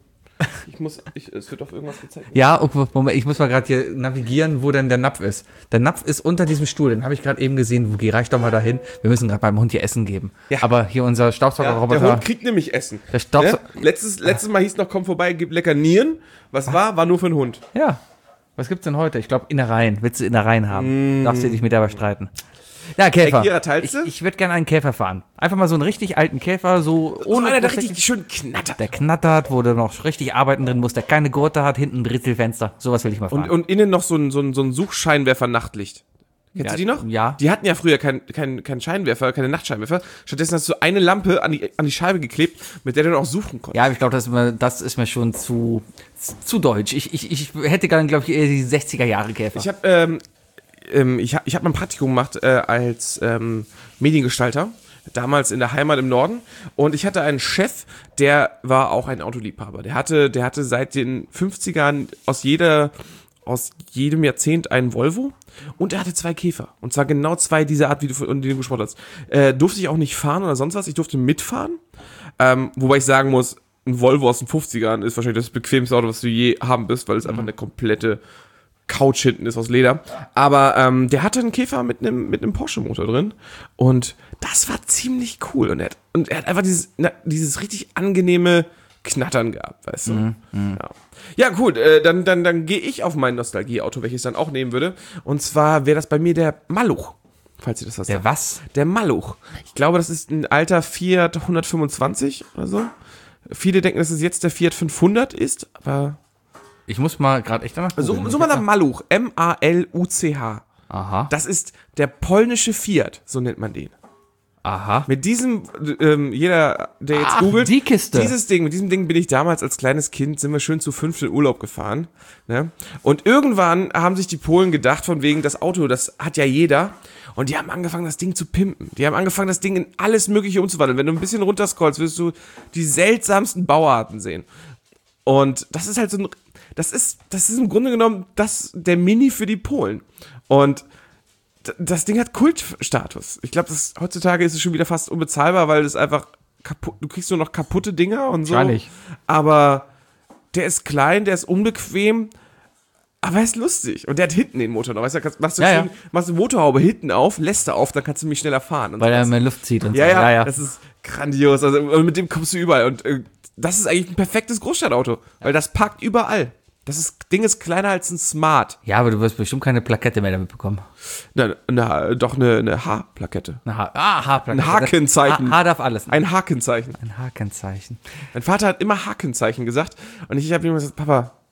es wird auf irgendwas gezeigt. Ja, Moment, ich muss mal gerade hier navigieren, wo denn der Napf ist. Der Napf ist unter diesem Stuhl, den habe ich gerade eben gesehen. Wookie, reich doch mal dahin. Wir müssen gerade beim Hund hier Essen geben. Ja. Aber hier unser Staubsaugerroboter. Der Hund kriegt nämlich Essen. Der Letztes Mal hieß noch, komm vorbei, gib lecker Nieren. Was war nur für einen Hund. Ja. Was gibt's denn heute? Ich glaube Innereien. Willst du Innereien haben? Darfst du dich mit dabei streiten? Ja, Käfer. Ich würde gerne einen Käfer fahren. Einfach mal so einen richtig alten Käfer, so ohne. Einer, der richtig schön knattert. Der knattert, wo du noch richtig arbeiten drin musst, der keine Gurte hat, hinten ein Britzelfenster. Sowas will ich mal fahren. Und innen noch so ein Suchscheinwerfer-Nachtlicht. Kennst du die noch? Ja. Die hatten ja früher keinen Scheinwerfer, keine Nachtscheinwerfer. Stattdessen hast du eine Lampe an die Scheibe geklebt, mit der du dann auch suchen konntest. Ja, ich glaube, das ist mir schon zu deutsch. Ich hätte gerne, glaube ich, eher die 60er-Jahre-Käfer. Ich hab mal ein Praktikum gemacht als Mediengestalter, damals in der Heimat im Norden, und ich hatte einen Chef, der war auch ein Autoliebhaber. Der hatte seit den 50ern aus jedem Jahrzehnt einen Volvo, und er hatte 2 Käfer, und zwar genau 2 dieser Art, von denen du gesprochen hast. Durfte ich auch nicht fahren oder sonst was, ich durfte mitfahren, wobei ich sagen muss, ein Volvo aus den 50ern ist wahrscheinlich das bequemste Auto, was du je haben wirst, weil es einfach eine komplette Couch hinten ist aus Leder. Aber der hatte einen Käfer mit einem Porsche-Motor drin. Und das war ziemlich cool. Und er hat einfach dieses richtig angenehme Knattern gehabt, weißt du? Ja, gut, dann gehe ich auf mein Nostalgie-Auto, welches ich dann auch nehmen würde. Und zwar wäre das bei mir der Maluch. Falls ihr das was sagt. Der was? Der Maluch. Ich glaube, das ist ein alter Fiat 125 oder so. Viele denken, dass es jetzt der Fiat 500 ist, aber... Ich muss mal gerade echt danach gucken. So mal nach Maluch. M-A-L-U-C-H. Aha. Das ist der polnische Fiat, so nennt man den. Aha. Mit diesem, jeder, der jetzt googelt, die Kiste. Mit diesem Ding bin ich damals als kleines Kind, sind wir schön zu 5 in Urlaub gefahren. Ne? Und irgendwann haben sich die Polen gedacht, von wegen, das Auto, das hat ja jeder. Und die haben angefangen, das Ding zu pimpen. Die haben angefangen, das Ding in alles Mögliche umzuwandeln. Wenn du ein bisschen runterscrollst, wirst du die seltsamsten Bauarten sehen. Und das ist halt so ein... Das ist im Grunde genommen der Mini für die Polen. Und das Ding hat Kultstatus. Ich glaube, heutzutage ist es schon wieder fast unbezahlbar, weil es einfach kaputt, du kriegst nur noch kaputte Dinger und so. Wahrscheinlich. Aber der ist klein, der ist unbequem, aber er ist lustig. Und der hat hinten den Motor noch. Weißt du, machst die Motorhaube hinten auf, lässt er auf, dann kannst du mich schneller fahren. Und weil er mehr Luft zieht und so. Ja, das ist grandios. Also mit dem kommst du überall. Und das ist eigentlich ein perfektes Großstadtauto, weil das parkt überall. Das Ding ist kleiner als ein Smart. Ja, aber du wirst bestimmt keine Plakette mehr damit bekommen. Doch eine H-Plakette. H-Plakette. Ein Hakenzeichen. H darf alles. Ein Hakenzeichen. Ein Hakenzeichen. Mein Vater hat immer Hakenzeichen gesagt und ich habe ihm gesagt, Papa,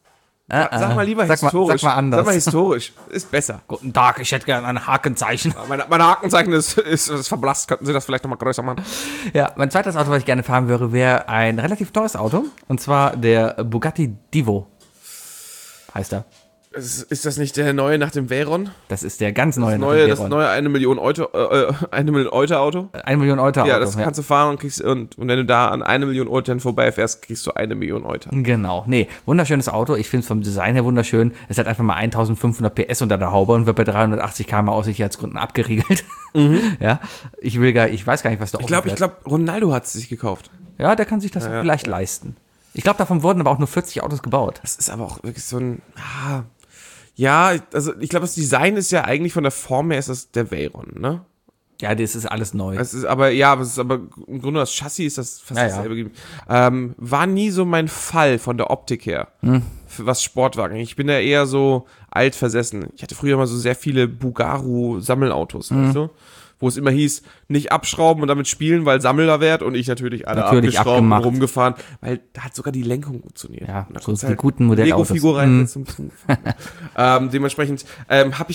Sag mal lieber historisch. Sag mal anders. Sag mal historisch. Ist besser. Guten Tag, ich hätte gerne ein Hakenzeichen. Mein Hakenzeichen ist verblasst. Könnten Sie das vielleicht nochmal größer machen? Ja, mein zweites Auto, was ich gerne fahren würde, wäre ein relativ teures Auto. Und zwar der Bugatti Divo. Heißt er. Ist das nicht der neue nach dem Veyron? Das ist der ganz neue nach dem Veyron. Das neue 1 Million Euro Auto? 1 Million Euro Auto. Ja, das kannst du fahren und kriegst, und wenn du da an 1 Million Euro vorbeifährst, kriegst du 1 Million Euro. Genau. Nee, wunderschönes Auto. Ich finde es vom Design her wunderschön. Es hat einfach mal 1500 PS unter der Haube und wird bei 380 km aus Sicherheitsgründen abgeriegelt. Ja, ich weiß gar nicht, was da Ich glaube, Ronaldo hat es sich gekauft. Ja, der kann sich das vielleicht leisten. Ich glaube, davon wurden aber auch nur 40 Autos gebaut. Das ist aber auch wirklich so ein... Ja, also ich glaube, das Design ist ja eigentlich von der Form her ist das der Veyron, ne? Ja, das ist alles neu. Es ist aber im Grunde das Chassis ist das fast dasselbe. War nie so mein Fall von der Optik her, was Sportwagen. Ich bin ja eher so altversessen. Ich hatte früher mal so sehr viele Bugaru-Sammelautos, weißt du? Wo es immer hieß, nicht abschrauben und damit spielen, weil Sammelwert und ich natürlich alle abgeschraubt und rumgefahren, weil da hat sogar die Lenkung funktioniert. Ja, so die halt guten Modellautos. Lego-Figur rein zum dementsprechend habe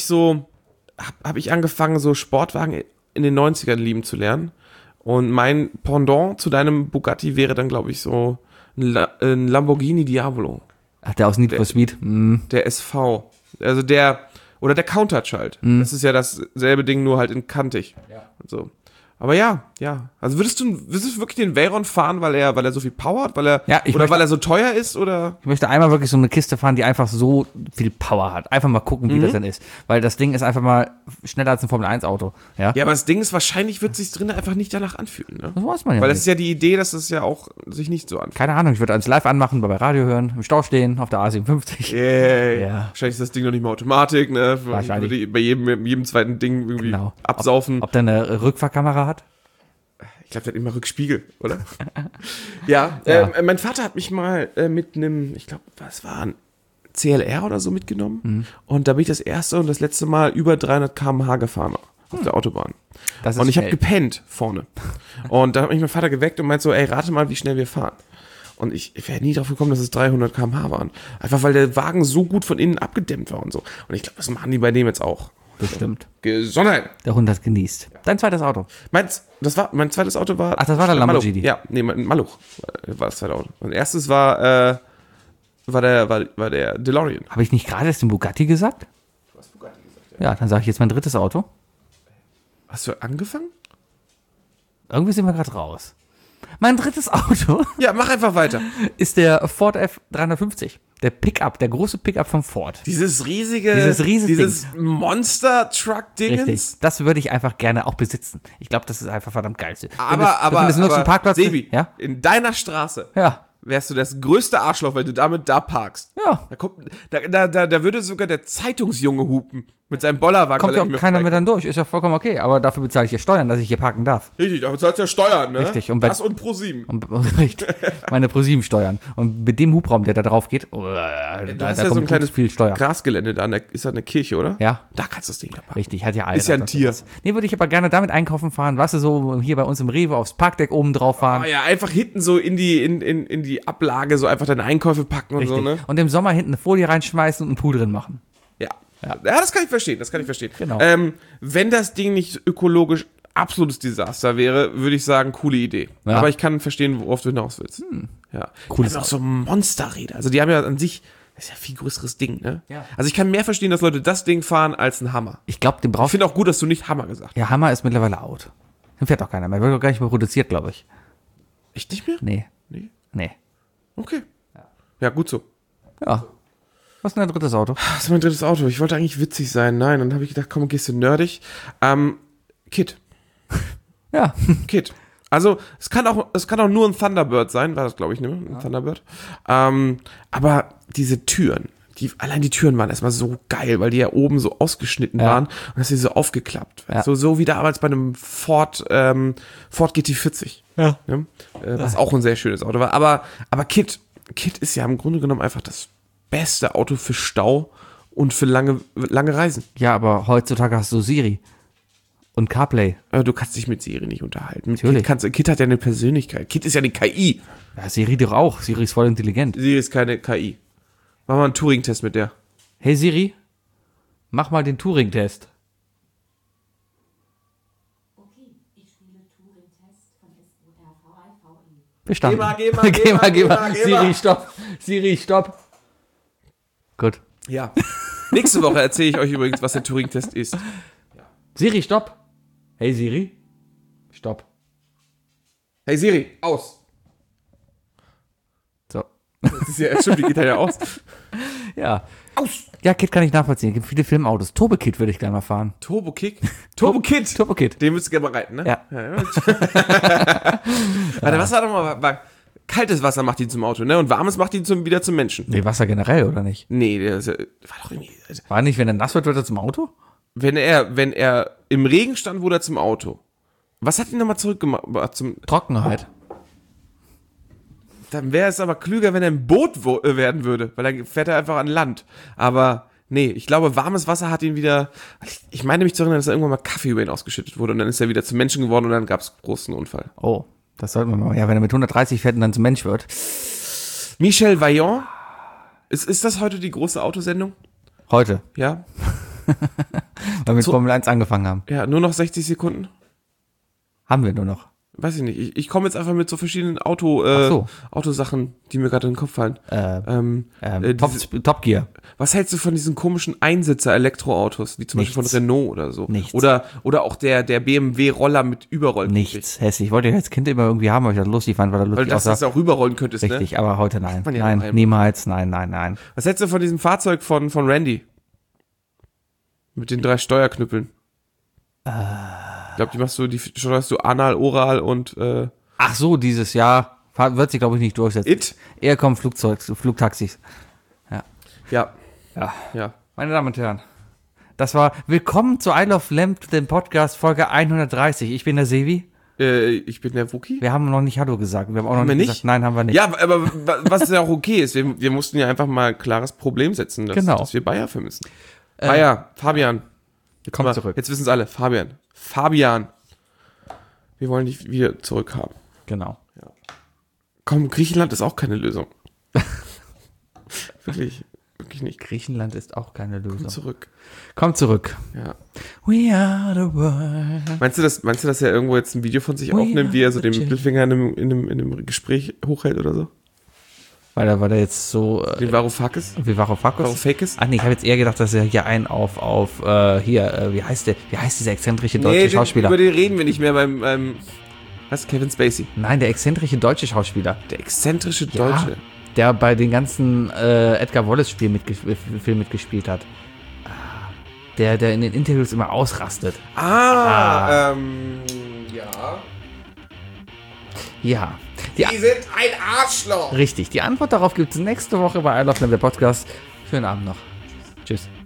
ich angefangen, so Sportwagen in den 90ern lieben zu lernen. Und mein Pendant zu deinem Bugatti wäre dann, glaube ich, so ein Lamborghini Diavolo. Ach, der aus Need for Speed? Der SV. Also der Countach halt. Das ist ja dasselbe Ding, nur halt in kantig. Ja. So. Aber ja. Also würdest du wirklich den Veyron fahren, weil er so viel Power hat, weil er so teuer ist, oder? Ich möchte einmal wirklich so eine Kiste fahren, die einfach so viel Power hat. Einfach mal gucken, wie das dann ist. Weil das Ding ist einfach mal schneller als ein Formel-1-Auto. Ja, aber das Ding ist, wahrscheinlich wird es sich drin einfach nicht danach anfühlen. Ne? Das weiß man ja Weil nicht. das ist ja die Idee, dass es ja auch sich nicht so anfühlt. Keine Ahnung, ich würde alles live anmachen, bei Radio hören, im Stau stehen, auf der A57. Yeah. Wahrscheinlich ist das Ding noch nicht mal Automatik, ne? Wahrscheinlich. Bei jedem zweiten Ding irgendwie absaufen. Ob der eine Rückfahrkamera hat? Ich glaube, der hat immer Rückspiegel, oder? Mein Vater hat mich mal mit einem, ich glaube, was war ein CLR oder so mitgenommen. Und da bin ich das erste und das letzte Mal über 300 km/h gefahren auf der Autobahn. Und ich habe gepennt vorne. Und da hat mich mein Vater geweckt und meint so, ey, rate mal, wie schnell wir fahren. Und ich wäre nie drauf gekommen, dass es 300 km/h waren. Einfach, weil der Wagen so gut von innen abgedämmt war und so. Und ich glaube, das machen die bei dem jetzt auch. Bestimmt. Gesundheit. Der Hund hat genießt. Dein zweites Auto. Mein zweites Auto war... Ach, das war der Lamborghini. Ja, nee, Maluch war das zweite Auto. Mein erstes war der DeLorean. Habe ich nicht gerade erst den Bugatti gesagt? Du hast Bugatti gesagt, ja. Ja, dann sage ich jetzt mein drittes Auto. Hast du angefangen? Irgendwie sind wir gerade raus. Mein drittes Auto... Ja, mach einfach weiter. ...ist der Ford F350. Der Pickup, der große Pickup von Ford. Dieses Monster-Truck-Dingens. Richtig. Das würde ich einfach gerne auch besitzen. Ich glaube, das ist einfach verdammt geil. Aber Sebi, ja? In deiner Straße wärst du das größte Arschloch, weil du damit da parkst. Ja. Da würde sogar der Zeitungsjunge hupen mit seinem Bollerwagen. Kommt ja auch keiner mehr dann durch. Ist ja vollkommen okay. Aber dafür bezahle ich ja Steuern, dass ich hier parken darf. Richtig, aber bezahlst ja Steuern, ne? Richtig. Und das und ProSieben. Richtig. Meine ProSieben-Steuern. Und mit dem Hubraum, der da drauf geht, da kommt so ein kleines viel Steuer. Grasgelände da. Ist da eine Kirche, oder? Ja. Da kannst du das Ding da parken. Richtig, hat ja alles. Ist ja ein Tier. Nee, würde ich aber gerne damit einkaufen fahren. Weißt du, so hier bei uns im Rewe aufs Parkdeck oben drauf fahren. Oh ja, einfach hinten so in die Ablage so einfach deine Einkäufe packen und Richtig. so, ne? Und im Sommer hinten eine Folie reinschmeißen und einen Pool drin machen. Ja, das kann ich verstehen, Genau. Wenn das Ding nicht ökologisch absolutes Desaster wäre, würde ich sagen, coole Idee. Ja. Aber ich kann verstehen, worauf du hinaus willst. Ja. Cool. Die haben auch so Monsterräder. Also die haben ja an sich, das ist ja ein viel größeres Ding, ne? Ja. Also ich kann mehr verstehen, dass Leute das Ding fahren als ein Hammer. Ich glaube, den brauchst du. Ich finde auch gut, dass du nicht Hammer gesagt hast. Ja, Hammer ist mittlerweile out. Den fährt auch keiner mehr. Wird auch gar nicht mehr produziert, glaube ich. Echt nicht mehr? Nee. Okay. Ja, gut so. Ja. Was ist denn dein drittes Auto? Das ist mein drittes Auto. Ich wollte eigentlich witzig sein. Nein, dann habe ich gedacht, komm, gehst du nerdig. Kit. Ja. Kit. Also, es kann auch nur ein Thunderbird sein, war das, glaube ich, ne? Ein Thunderbird. Aber diese Türen, allein die Türen waren erstmal so geil, weil die ja oben so ausgeschnitten waren und dass sie so aufgeklappt. Ja. So wie damals bei einem Ford GT40. Ja. Ne? Was auch ein sehr schönes Auto war. Aber Kit ist ja im Grunde genommen einfach das beste Auto für Stau und für lange Reisen. Ja, aber heutzutage hast du Siri und CarPlay. Du kannst dich mit Siri nicht unterhalten. Natürlich. Kit hat ja eine Persönlichkeit. Kit ist ja eine KI. Ja, Siri doch auch. Siri ist voll intelligent. Siri ist keine KI. Mach mal einen Turing-Test mit der. Hey Siri, mach mal den Turing-Test. Bestanden. Geh mal. Siri, stopp. Gut. Ja. Nächste Woche erzähle ich euch übrigens, was der Turing-Test ist. Siri, stopp. Hey Siri, stopp. Hey Siri, aus. So. Das ist ja, stimmt, die geht ja aus. Ja. Aus. Ja, Kid kann ich nachvollziehen. Es gibt viele Filmautos. Turbo Kid würde ich gerne mal fahren. Turbo Kid? Turbo Kid. Den müsst ihr gerne mal reiten, ne? Ja. Warte, was war doch mal... Kaltes Wasser macht ihn zum Auto, ne? Und warmes macht ihn wieder zum Menschen. Nee, Wasser generell, oder nicht? Nee, war doch irgendwie... War nicht, wenn er nass wird er zum Auto? Wenn er im Regen stand, wurde er zum Auto. Was hat ihn nochmal zurückgemacht? Zum Trockenheit. Dann wäre es aber klüger, wenn er ein Boot werden würde, weil dann fährt er einfach an Land. Aber nee, ich glaube, warmes Wasser hat ihn wieder... Ich meine mich zu erinnern, dass da irgendwann mal Kaffee über ihn ausgeschüttet wurde und dann ist er wieder zum Menschen geworden und dann gab es einen großen Unfall. Oh, das sollten wir mal... Ja, wenn er mit 130 fährt und dann zum Mensch wird. Michel Vaillant? Ist das heute die große Autosendung? Heute. Ja. Weil wir mit Formel 1 angefangen haben. Ja, nur noch 60 Sekunden? Haben wir nur noch. Weiß ich nicht. Ich komme jetzt einfach mit so verschiedenen Autosachen, die mir gerade in den Kopf fallen. Top Gear. Was hältst du von diesen komischen Einsitzer-Elektroautos, wie zum Beispiel von Renault oder so? Nichts. Oder auch der BMW-Roller mit Überrollen. Nichts, hässlich. Ich wollte ja als Kind immer irgendwie haben, weil ich das lustig fand, weil er lustig aussah. Weil das auch überrollen könntest, richtig, ne? aber heute nein. Ja Nein, niemals, nein. Was hältst du von diesem Fahrzeug von Randy? Mit den 3 Steuerknüppeln. Ich glaube, die steuerst du anal, oral und Ach so, dieses Jahr wird sich, glaube ich, nicht durchsetzen. Eher kommen Flugtaxis. Ja. Meine Damen und Herren, das war Willkommen zu I Love Lamp, dem Podcast Folge 130. Ich bin der Sevi. Ich bin der Wookie. Wir haben noch nicht Hallo gesagt. Wir haben auch noch nicht gesagt, nein, haben wir nicht. Ja, aber was ja auch okay ist, wir mussten ja einfach mal ein klares Problem setzen, dass wir Bayer vermissen. Bayer, Fabian. Komm zurück. Jetzt wissen es alle. Fabian. Wir wollen dich wieder zurückhaben. Genau. Ja. Komm, Griechenland ist auch keine Lösung. Wirklich nicht. Griechenland ist auch keine Lösung. Komm zurück. Ja. We are the world. Meinst du, dass er irgendwo jetzt ein Video von sich aufnimmt, wie er so den Mittelfinger in einem Gespräch hochhält oder so? Weil er jetzt so... Wie Varoufakis? Ach nee, ich habe jetzt eher gedacht, dass er hier einen wie heißt dieser exzentrische deutsche Schauspieler? Über den reden wir nicht mehr beim was, Kevin Spacey? Nein, der exzentrische deutsche Schauspieler. Der exzentrische Deutsche? Der bei den ganzen Edgar Wallace-Filmen mitgespielt hat. Der in den Interviews immer ausrastet. Ja. Ja. Die sind ein Arschloch. Richtig. Die Antwort darauf gibt es nächste Woche bei I Love Lamp, der Podcast. Schönen Abend noch. Tschüss.